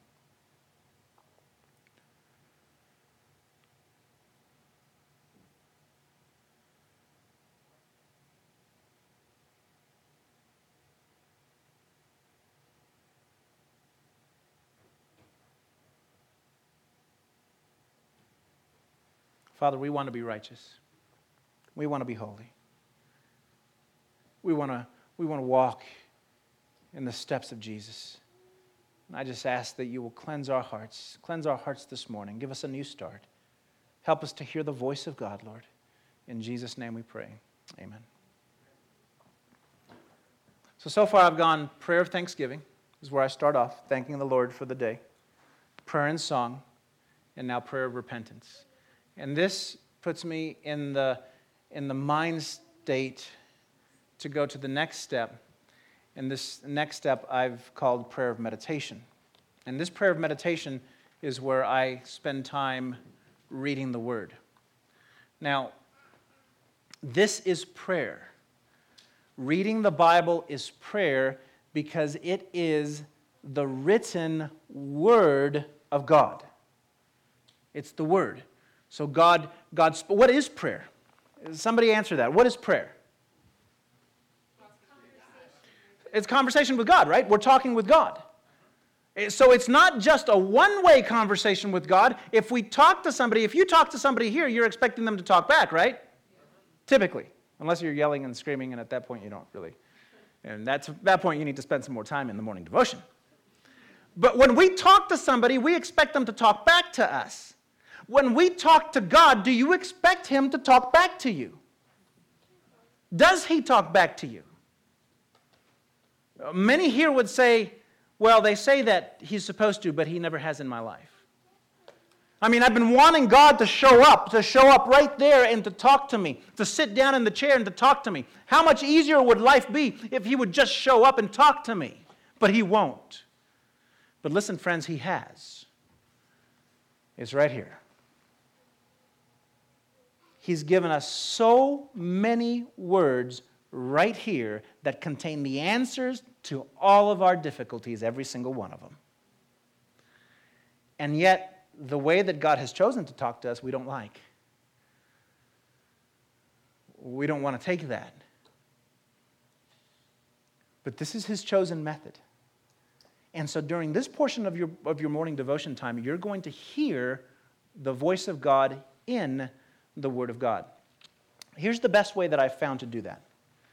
Father, we want to be righteous. We want to be holy. we want to walk in the steps of Jesus. And I just ask that you will cleanse our hearts this morning. Give us a new start. Help us to hear the voice of God, Lord. In Jesus' name we pray. Amen. So far I've gone prayer of thanksgiving. This is where I start off, thanking the Lord for the day. Prayer and song, and now prayer of repentance. And this puts me in the mind state to go to the next step. And this next step I've called prayer of meditation. And this prayer of meditation is where I spend time reading the Word. Now, this is prayer. Reading the Bible is prayer because it is the written Word of God. It's the Word. So what is prayer? Somebody answer that. What is prayer? It's conversation with God, right? We're talking with God. So it's not just a one-way conversation with God. If you talk to somebody here, you're expecting them to talk back, right? Typically. Unless you're yelling and screaming, and at that point you don't really. And at that point you need to spend some more time in the morning devotion. But when we talk to somebody, we expect them to talk back to us. When we talk to God, do you expect Him to talk back to you? Does He talk back to you? Many here would say, well, they say that He's supposed to, but He never has in my life. I mean, I've been wanting God to show up right there and to talk to me, to sit down in the chair and to talk to me. How much easier would life be if He would just show up and talk to me? But He won't. But listen, friends, He has. It's right here. He's given us so many words right here that contain the answers to all of our difficulties, every single one of them. And yet, the way that God has chosen to talk to us, we don't like. We don't want to take that. But this is His chosen method. And so during this portion of your morning devotion time, you're going to hear the voice of God in the Word of God. Here's the best way that I've found to do that.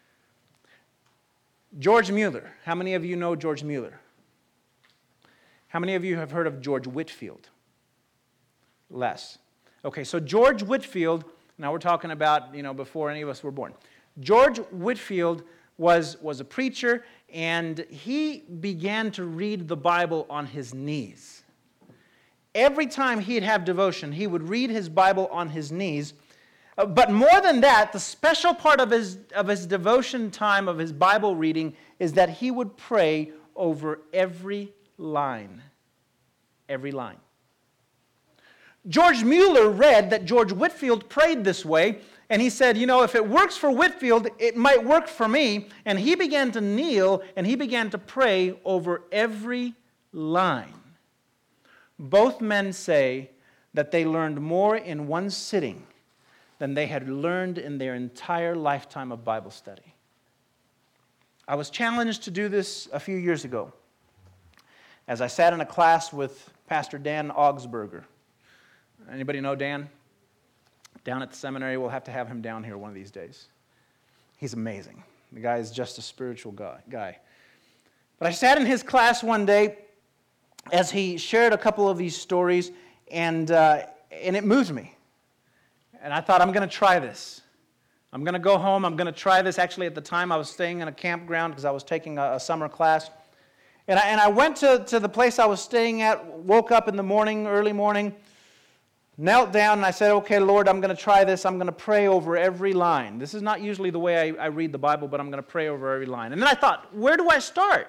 George Mueller. How many of you know George Mueller? How many of you have heard of George Whitefield? Less. Okay, so George Whitefield, now we're talking about, before any of us were born. George Whitefield was a preacher, and he began to read the Bible on his knees. Every time he'd have devotion, he would read his Bible on his knees. But more than that, the special part of his devotion time, of his Bible reading, is that he would pray over every line. Every line. George Mueller read that George Whitefield prayed this way, and he said, if it works for Whitefield, it might work for me. And he began to kneel, and he began to pray over every line. Both men say that they learned more in one sitting than they had learned in their entire lifetime of Bible study. I was challenged to do this a few years ago as I sat in a class with Pastor Dan Augsburger. Anybody know Dan? Down at the seminary, we'll have to have him down here one of these days. He's amazing. The guy is just a spiritual guy. But I sat in his class one day as he shared a couple of these stories, and it moved me. And I thought, I'm going to try this. I'm going to go home. I'm going to try this. Actually, at the time, I was staying in a campground because I was taking a summer class. And I went to the place I was staying at, woke up in the morning, early morning, knelt down, and I said, okay, Lord, I'm going to try this. I'm going to pray over every line. This is not usually the way I read the Bible, but I'm going to pray over every line. And then I thought, where do I start?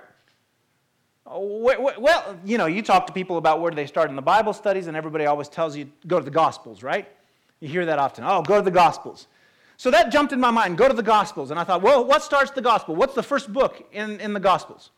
Well, you talk to people about where do they start in the Bible studies, and everybody always tells you, go to the Gospels, right? You hear that often. Oh, go to the Gospels. So that jumped in my mind, go to the Gospels. And I thought, well, what starts the Gospel? What's the first book in the Gospels?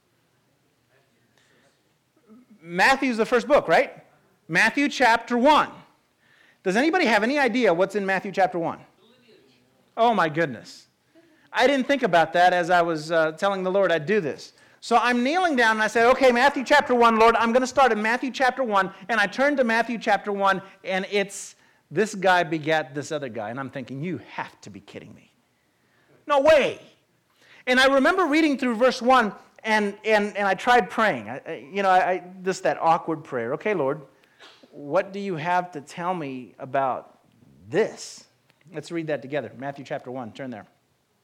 Matthew's the first book, right? Matthew chapter 1. Does anybody have any idea what's in Matthew chapter 1? Oh, my goodness. I didn't think about that as I was telling the Lord I'd do this. So I'm kneeling down and I said, okay, Matthew chapter 1, Lord, I'm going to start in Matthew chapter 1. And I turned to Matthew chapter 1, and it's this guy begat this other guy. And I'm thinking, you have to be kidding me. No way. And I remember reading through verse 1, and I tried praying. Just that awkward prayer. Okay, Lord, what do you have to tell me about this? Let's read that together. Matthew chapter 1. Turn there.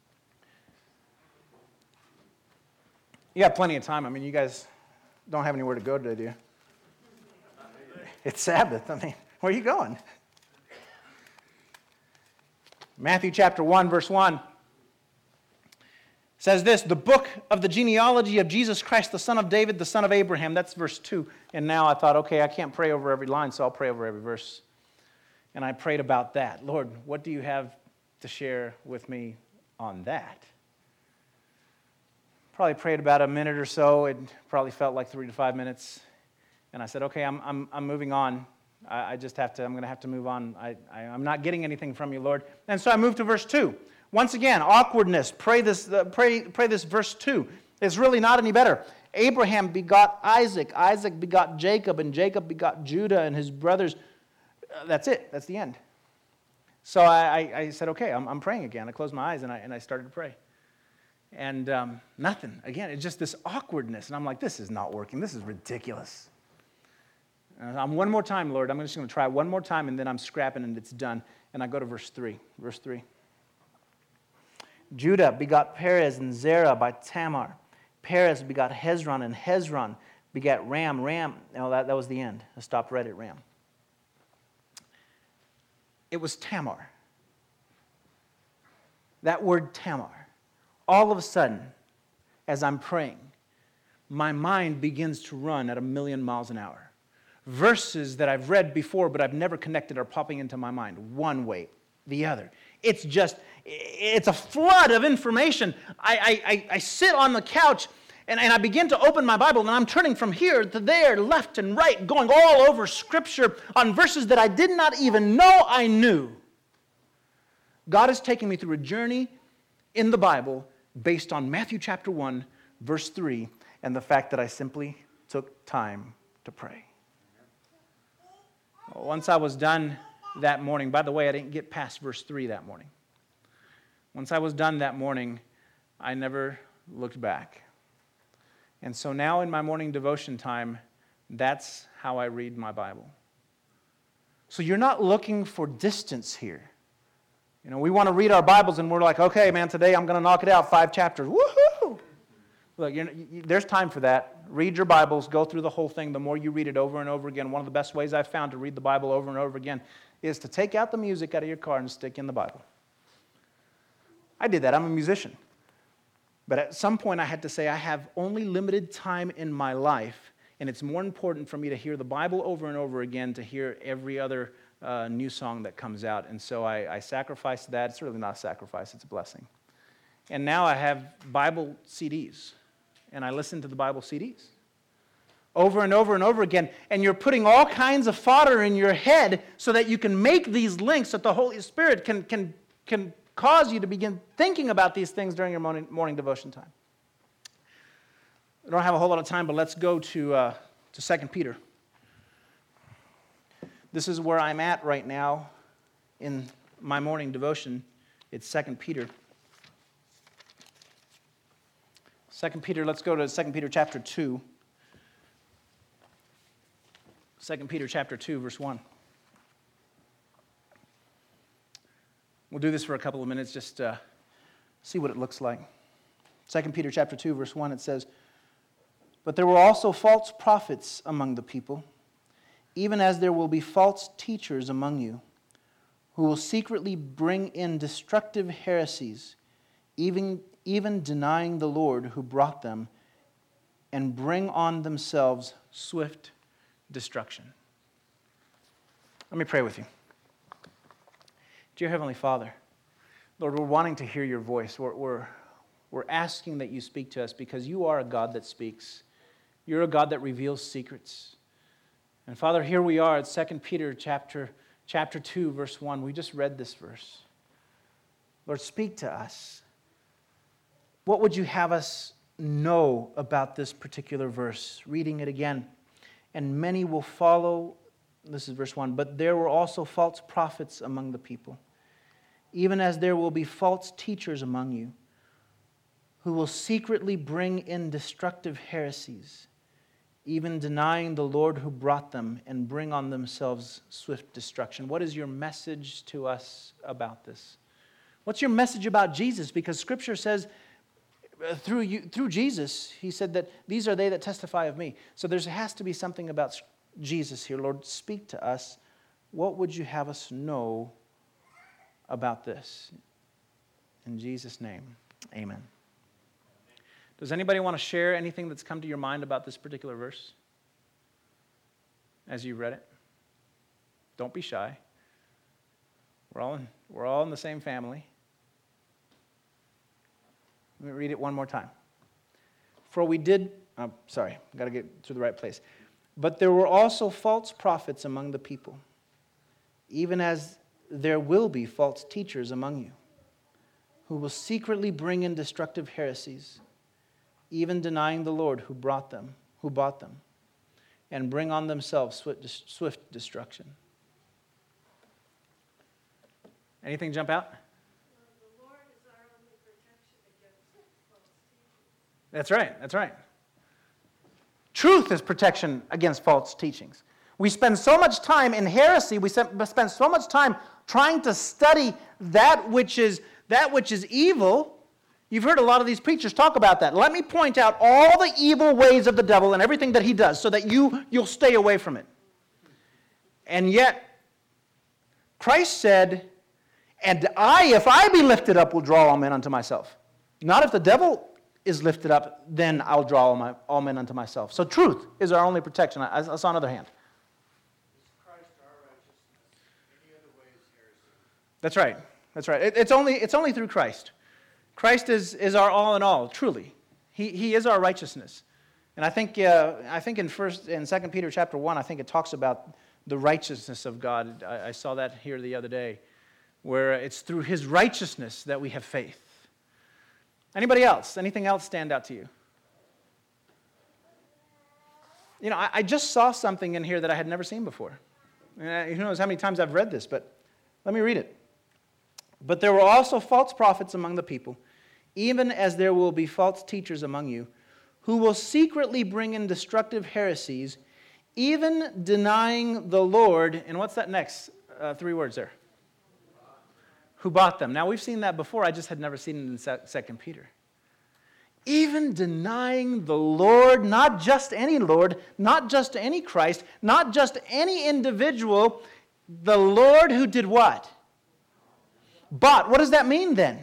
You got plenty of time. I mean, you guys don't have anywhere to go today, do you? It's Sabbath. I mean, where are you going? Matthew chapter 1, verse 1 says this, the book of the genealogy of Jesus Christ, the son of David, the son of Abraham. That's verse 2. And now I thought, okay, I can't pray over every line, so I'll pray over every verse. And I prayed about that. Lord, what do you have to share with me on that? Probably prayed about a minute or so. It probably felt like 3 to 5 minutes. And I said, okay, I'm moving on. I'm going to have to move on. I'm not getting anything from you, Lord. And so I moved to verse 2. Once again, awkwardness. Pray this verse 2. It's really not any better. Abraham begot Isaac. Isaac begot Jacob, and Jacob begot Judah and his brothers. That's it. That's the end. So I said, okay, I'm praying again. I closed my eyes and I started to pray. And nothing. Again, it's just this awkwardness. And I'm like, this is not working. This is ridiculous. And one more time, Lord. I'm just going to try one more time, and then I'm scrapping, and it's done. And I go to verse 3. Verse 3. Judah begot Perez and Zerah by Tamar. Perez begot Hezron, and Hezron begat Ram. Ram, that was the end. I stopped right at Ram. It was Tamar. That word Tamar. All of a sudden, as I'm praying, my mind begins to run at 1,000,000 miles an hour. Verses that I've read before but I've never connected are popping into my mind, one way, the other. It's a flood of information. I sit on the couch and I begin to open my Bible, and I'm turning from here to there, left and right, going all over Scripture on verses that I did not even know I knew. God is taking me through a journey in the Bible based on Matthew chapter 1, verse 3, and the fact that I simply took time to pray. Once I was done that morning, by the way, I didn't get past verse 3 that morning. Once I was done that morning, I never looked back. And so now in my morning devotion time, that's how I read my Bible. So you're not looking for distance here. You know, we want to read our Bibles and we're like, okay, man, today I'm going to knock it out, 5 chapters. Woohoo! Look, there's time for that. Read your Bibles, go through the whole thing. The more you read it over and over again, one of the best ways I've found to read the Bible over and over again is to take out the music out of your car and stick in the Bible. I did that. I'm a musician. But at some point I had to say I have only limited time in my life, and it's more important for me to hear the Bible over and over again to hear every other new song that comes out. And so I sacrificed that. It's really not a sacrifice. It's a blessing. And now I have Bible CDs, and I listen to the Bible CDs over and over and over again. And you're putting all kinds of fodder in your head so that you can make these links that the Holy Spirit can cause you to begin thinking about these things during your morning devotion time. I don't have a whole lot of time, but let's go to 2 Peter. This is where I'm at right now in my morning devotion. It's 2 Peter. 2 Peter, let's go to 2 Peter chapter 2. 2 Peter chapter 2, verse 1. We'll do this for a couple of minutes, just see what it looks like. 2 Peter chapter 2, verse 1, it says, "But there were also false prophets among the people, even as there will be false teachers among you, who will secretly bring in destructive heresies, even denying the Lord who brought them, and bring on themselves swift destruction." Let me pray with you. Dear Heavenly Father, Lord, we're wanting to hear your voice. We're asking that you speak to us because you are a God that speaks. You're a God that reveals secrets. And Father, here we are at 2 Peter chapter 2, verse 1. We just read this verse. Lord, speak to us. What would you have us know about this particular verse? Reading it again. "And many will follow," this is verse 1, "but there were also false prophets among the people, even as there will be false teachers among you, who will secretly bring in destructive heresies, even denying the Lord who brought them, and bring on themselves swift destruction. What is your message to us about this? What's your message about Jesus? Because Scripture says, through Jesus, he said that these are they that testify of me. So there has to be something about Jesus here. Lord, speak to us. What would you have us know about this? In Jesus' name, amen. Does anybody want to share anything that's come to your mind about this particular verse as you read it? Don't be shy. We're all in the same family. Let me read it one more time. For we did, I've got to get to the right place. But there were also false prophets among the people, even as there will be false teachers among you, who will secretly bring in destructive heresies, even denying the Lord who bought them, and bring on themselves swift destruction. Anything jump out? The Lord is our only protection against false teachers. That's right. Truth is protection against false teachings. We spend so much time in heresy, we spend so much time trying to study that which is evil. You've heard a lot of these preachers talk about that. Let me point out all the evil ways of the devil and everything that he does so that you'll stay away from it. And yet, Christ said, and if I be lifted up, will draw all men unto myself. Not if the devil is lifted up, then I'll draw all men unto myself. So truth is our only protection. I saw another hand. Is Christ our righteousness? Any other way is heresy. That's right. It's only through Christ. Christ is our all in all, truly. He is our righteousness. And I think in 1 and 2 Peter chapter 1, I think it talks about the righteousness of God. I saw that here the other day, where it's through his righteousness that we have faith. Anybody else? Anything else stand out to you? You know, I just saw something in here that I had never seen before. Who knows how many times I've read this, but let me read it. But there were also false prophets among the people, even as there will be false teachers among you, who will secretly bring in destructive heresies, even denying the Lord. And what's that next 3 words there? Who bought them. Now, we've seen that before. I just had never seen it in 2 Peter. Even denying the Lord, not just any Lord, not just any Christ, not just any individual, the Lord who did what? But what does that mean then?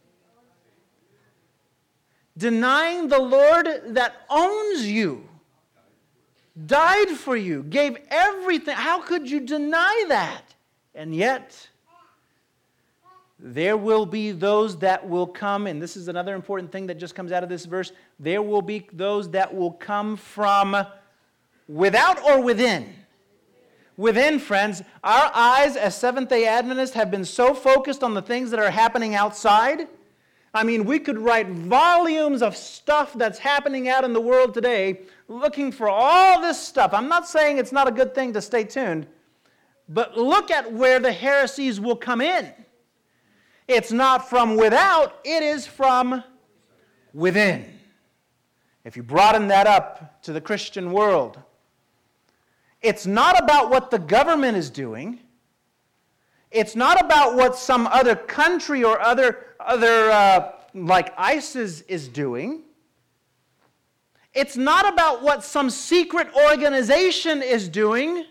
Denying the Lord that owns you, died for you, gave everything. How could you deny that? And yet, there will be those that will come, and this is another important thing that just comes out of this verse, there will be those that will come from without or within. Within, friends, our eyes as Seventh-day Adventists have been so focused on the things that are happening outside. I mean, we could write volumes of stuff that's happening out in the world today looking for all this stuff. I'm not saying it's not a good thing to stay tuned, but look at where the heresies will come in. It's not from without, it is from within. If you broaden that up to the Christian world, it's not about what the government is doing. It's not about what some other country or other like ISIS is doing. It's not about what some secret organization is doing.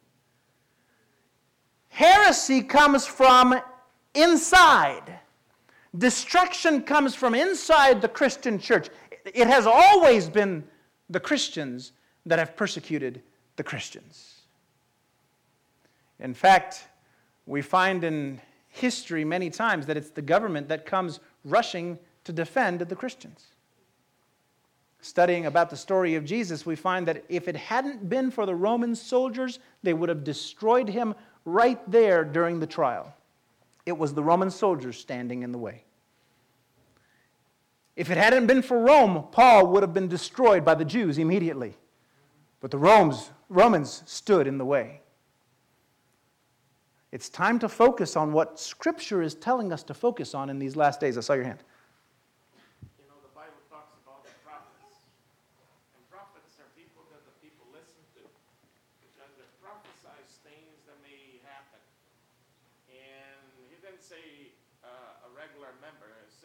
Heresy comes from inside. Destruction comes from inside the Christian church. It has always been the Christians that have persecuted the Christians. In fact, we find in history many times that it's the government that comes rushing to defend the Christians. Studying about the story of Jesus, we find that if it hadn't been for the Roman soldiers, they would have destroyed him right there during the trial. It was the Roman soldiers standing in the way. If it hadn't been for Rome, Paul would have been destroyed by the Jews immediately. But the Romans stood in the way. It's time to focus on what Scripture is telling us to focus on in these last days. I saw your hand. You know, the Bible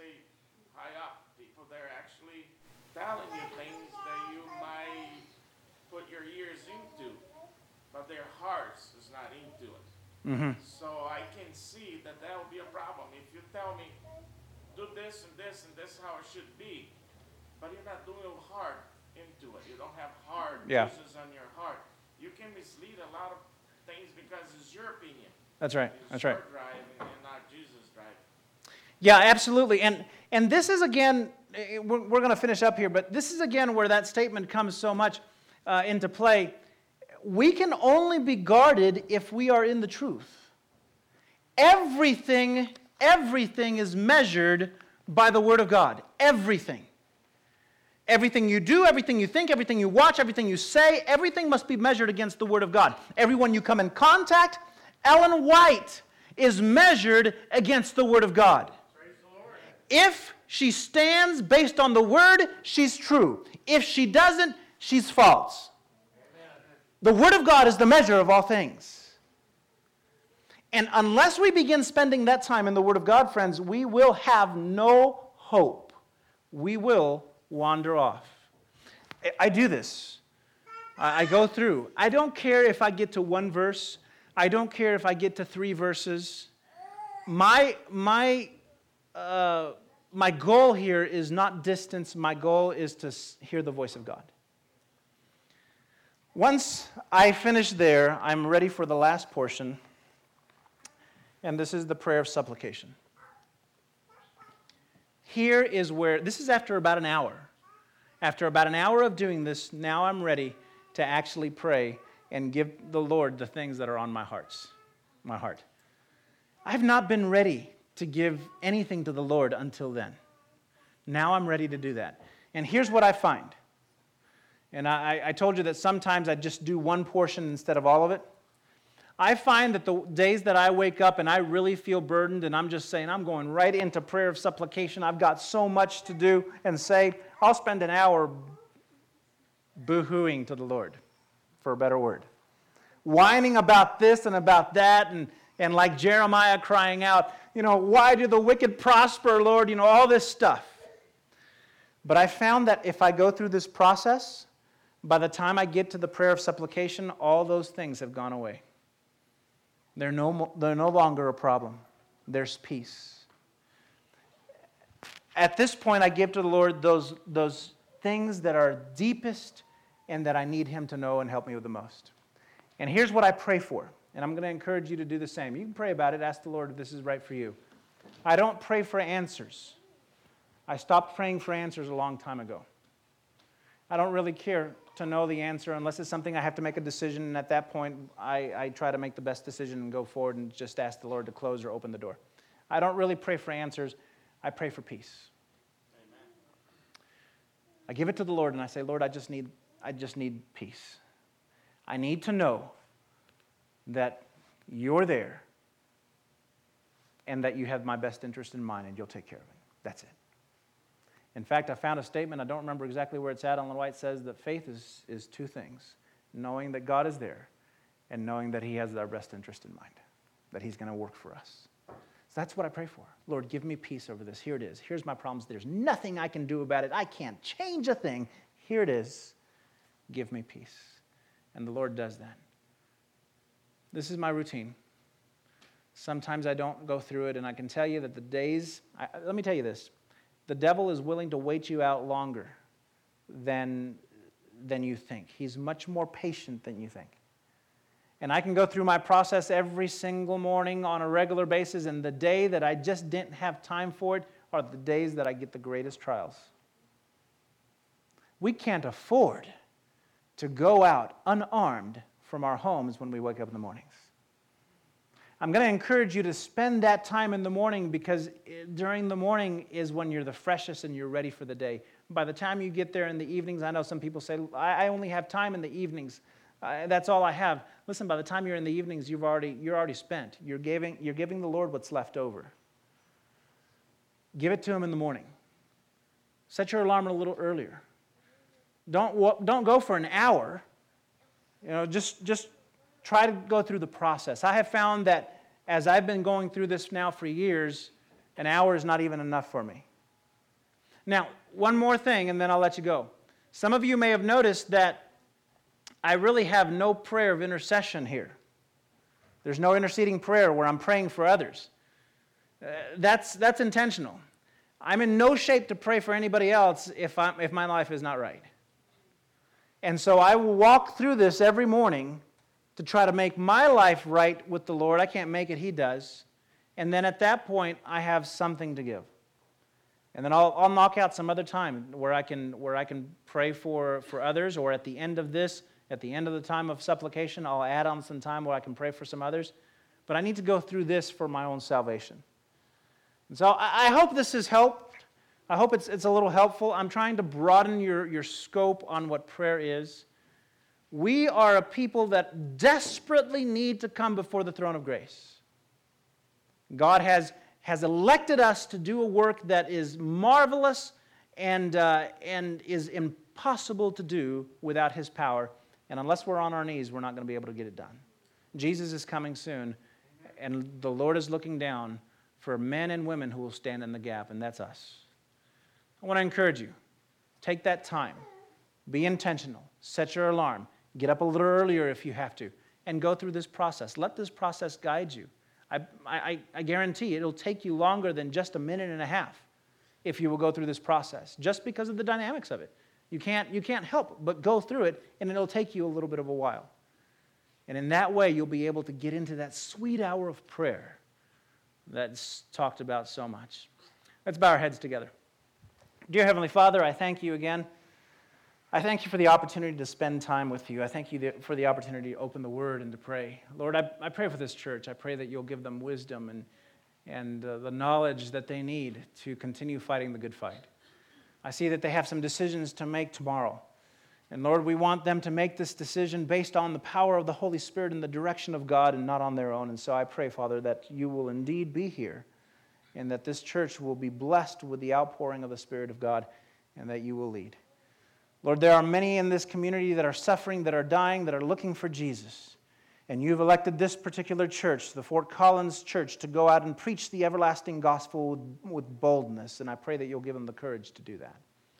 say, high up, people they're actually telling you things that you might put your ears into, but their hearts is not into it. Mm-hmm. So I can see that that will be a problem. If you tell me, do this and this and this is how it should be, but you're not doing heart into it. You don't have heart, Jesus on your heart. You can mislead a lot of things because it's your opinion. That's right. It's That's your right. driving and not Jesus driving. Yeah, absolutely. And this is, again, we're going to finish up here, but this is, again, where that statement comes so much into play. We can only be guarded if we are in the truth. Everything is measured by the Word of God. Everything. Everything you do, everything you think, everything you watch, everything you say, everything must be measured against the Word of God. Everyone you come in contact, Ellen White is measured against the Word of God. If she stands based on the Word, she's true. If she doesn't, she's false. The Word of God is the measure of all things. And unless we begin spending that time in the Word of God, friends, we will have no hope. We will wander off. I do this. I go through. I don't care if I get to one verse. I don't care if I get to 3 verses. My goal here is not distance. My goal is to hear the voice of God. Once I finish there, I'm ready for the last portion. And this is the prayer of supplication. Here is where, this is after about an hour. After about an hour of doing this, now I'm ready to actually pray and give the Lord the things that are on my heart. I've not been ready to give anything to the Lord until then. Now I'm ready to do that. And here's what I find. And I told you that sometimes I just do one portion instead of all of it. I find that the days that I wake up and I really feel burdened and I'm just saying, I'm going right into prayer of supplication. I've got so much to do and say, I'll spend an hour boo-hooing to the Lord, for a better word. Whining about this and about that and like Jeremiah crying out, why do the wicked prosper, Lord? All this stuff. But I found that if I go through this process, by the time I get to the prayer of supplication, all those things have gone away. They're no longer a problem. There's peace. At this point, I give to the Lord those things that are deepest and that I need Him to know and help me with the most. And here's what I pray for. And I'm going to encourage you to do the same. You can pray about it. Ask the Lord if this is right for you. I don't pray for answers. I stopped praying for answers a long time ago. I don't really care to know the answer unless it's something I have to make a decision, and at that point, I try to make the best decision and go forward and just ask the Lord to close or open the door. I don't really pray for answers. I pray for peace. Amen. I give it to the Lord and I say, Lord, I just need peace. I need to know that you're there and that you have my best interest in mind and you'll take care of it. That's it. In fact, I found a statement, I don't remember exactly where it's at. Ellen White says that faith is 2 things. Knowing that God is there and knowing that He has our best interest in mind, that He's going to work for us. So that's what I pray for. Lord, give me peace over this. Here it is. Here's my problems. There's nothing I can do about it. I can't change a thing. Here it is. Give me peace. And the Lord does that. This is my routine. Sometimes I don't go through it, and I can tell you that the days, let me tell you this. The devil is willing to wait you out longer than you think. He's much more patient than you think. And I can go through my process every single morning on a regular basis, and the day that I just didn't have time for it are the days that I get the greatest trials. We can't afford to go out unarmed from our homes when we wake up in the mornings. I'm going to encourage you to spend that time in the morning because during the morning is when you're the freshest and you're ready for the day. By the time you get there in the evenings, I know some people say, I only have time in the evenings. That's all I have. Listen, by the time you're in the evenings, you're already spent. You're giving the Lord what's left over. Give it to Him in the morning. Set your alarm a little earlier. Don't go for an hour. Just try to go through the process. I have found that as I've been going through this now for years, an hour is not even enough for me. Now, one more thing, and then I'll let you go. Some of you may have noticed that I really have no prayer of intercession here. There's no interceding prayer where I'm praying for others. That's intentional. I'm in no shape to pray for anybody else if my life is not right. And so I will walk through this every morning to try to make my life right with the Lord. I can't make it, He does. And then at that point, I have something to give. And then I'll knock out some other time where I can pray for others, or at the end of this, at the end of the time of supplication, I'll add on some time where I can pray for some others. But I need to go through this for my own salvation. And so I hope this has helped. I hope it's a little helpful. I'm trying to broaden your scope on what prayer is. We are a people that desperately need to come before the throne of grace. God has elected us to do a work that is marvelous and is impossible to do without His power. And unless we're on our knees, we're not going to be able to get it done. Jesus is coming soon, and the Lord is looking down for men and women who will stand in the gap, and that's us. I want to encourage you. Take that time. Be intentional. Set your alarm. Get up a little earlier if you have to, and go through this process. Let this process guide you. I guarantee it'll take you longer than just a minute and a half if you will go through this process, just because of the dynamics of it. You can't help but go through it, and it'll take you a little bit of a while. And in that way, you'll be able to get into that sweet hour of prayer that's talked about so much. Let's bow our heads together. Dear Heavenly Father, I thank you again. I thank you for the opportunity to spend time with you. I thank you for the opportunity to open the Word and to pray. Lord, I pray for this church. I pray that you'll give them wisdom and the knowledge that they need to continue fighting the good fight. I see that they have some decisions to make tomorrow. And Lord, we want them to make this decision based on the power of the Holy Spirit and the direction of God and not on their own. And so I pray, Father, that you will indeed be here and that this church will be blessed with the outpouring of the Spirit of God and that you will lead. Lord, there are many in this community that are suffering, that are dying, that are looking for Jesus. And you've elected this particular church, the Fort Collins Church, to go out and preach the everlasting gospel with boldness. And I pray that you'll give them the courage to do that.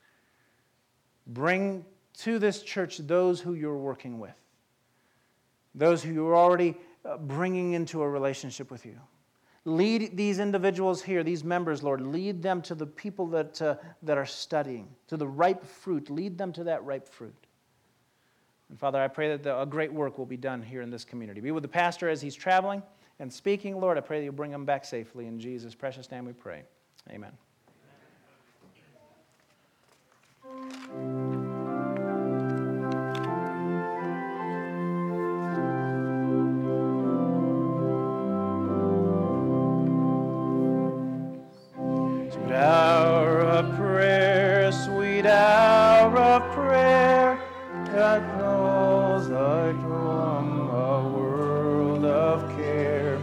Bring to this church those who you're working with, those who you're already bringing into a relationship with you. Lead these individuals here, these members, Lord. Lead them to the people that are studying, to the ripe fruit. Lead them to that ripe fruit. And Father, I pray that a great work will be done here in this community. Be with the pastor as he's traveling and speaking, Lord. I pray that you'll bring him back safely. In Jesus' precious name we pray. Amen. Hour of prayer, sweet hour of prayer, that calls thy from a world of care.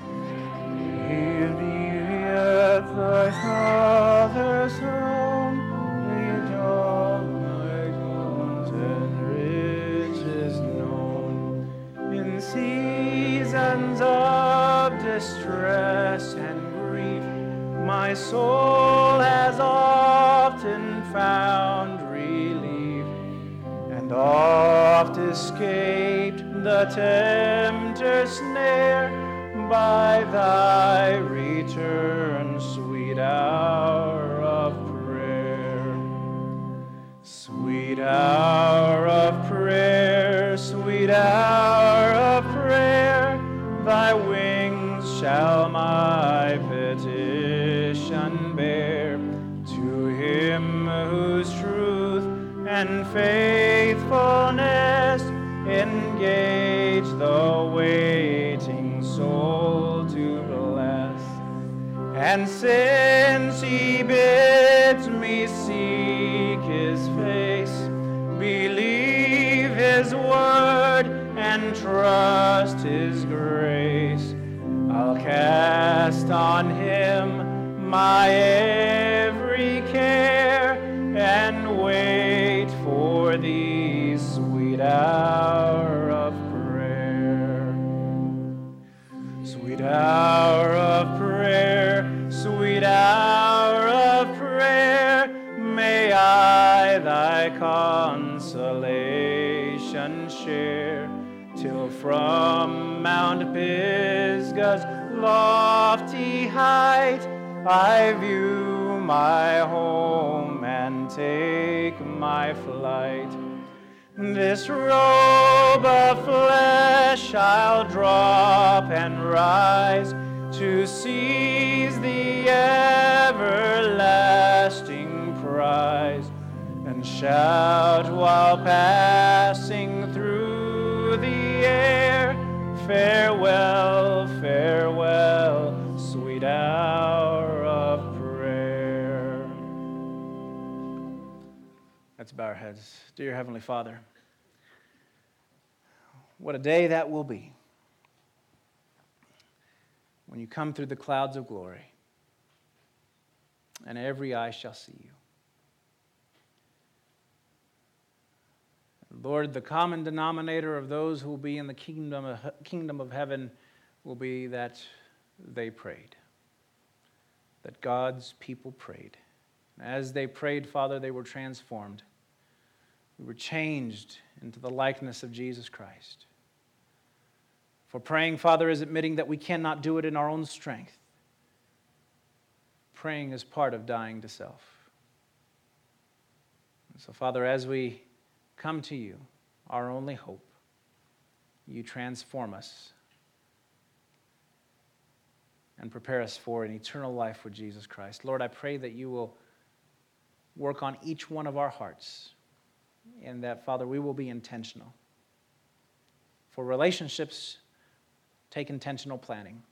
Here be at thy Father's home, leave all my bones and riches known. In seasons of distress and grief, my soul has often found relief, and oft escaped the tempter's snare by thy return, sweet hour of prayer. Sweet hour of prayer, sweet hour of prayer, thy wings shall my petition bear. To him whose truth and faithfulness engage the waiting soul to bless. And since he bids me seek his face, believe his word and trust his grace, I'll cast on him my every care and wait for thee, sweet hour of prayer. Sweet hour of prayer, sweet hour share, till from Mount Pisgah's lofty height I view my home and take my flight. This robe of flesh I'll drop and rise to seize the everlasting prize, and shout while passing through the air, farewell, farewell, sweet hour of prayer. Let's bow our heads. Dear Heavenly Father, what a day that will be when you come through the clouds of glory and every eye shall see you. Lord, the common denominator of those who will be in the kingdom of heaven will be that they prayed, that God's people prayed. As they prayed, Father, they were transformed. We were changed into the likeness of Jesus Christ. For praying, Father, is admitting that we cannot do it in our own strength. Praying is part of dying to self. And so, Father, as we come to you, our only hope, you transform us and prepare us for an eternal life with Jesus Christ. Lord, I pray that you will work on each one of our hearts, and that, Father, we will be intentional. For relationships, take intentional planning.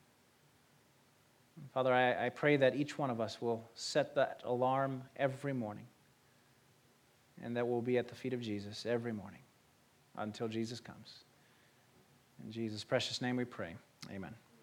Father, I pray that each one of us will set that alarm every morning, and that we'll be at the feet of Jesus every morning until Jesus comes. In Jesus' precious name we pray. Amen.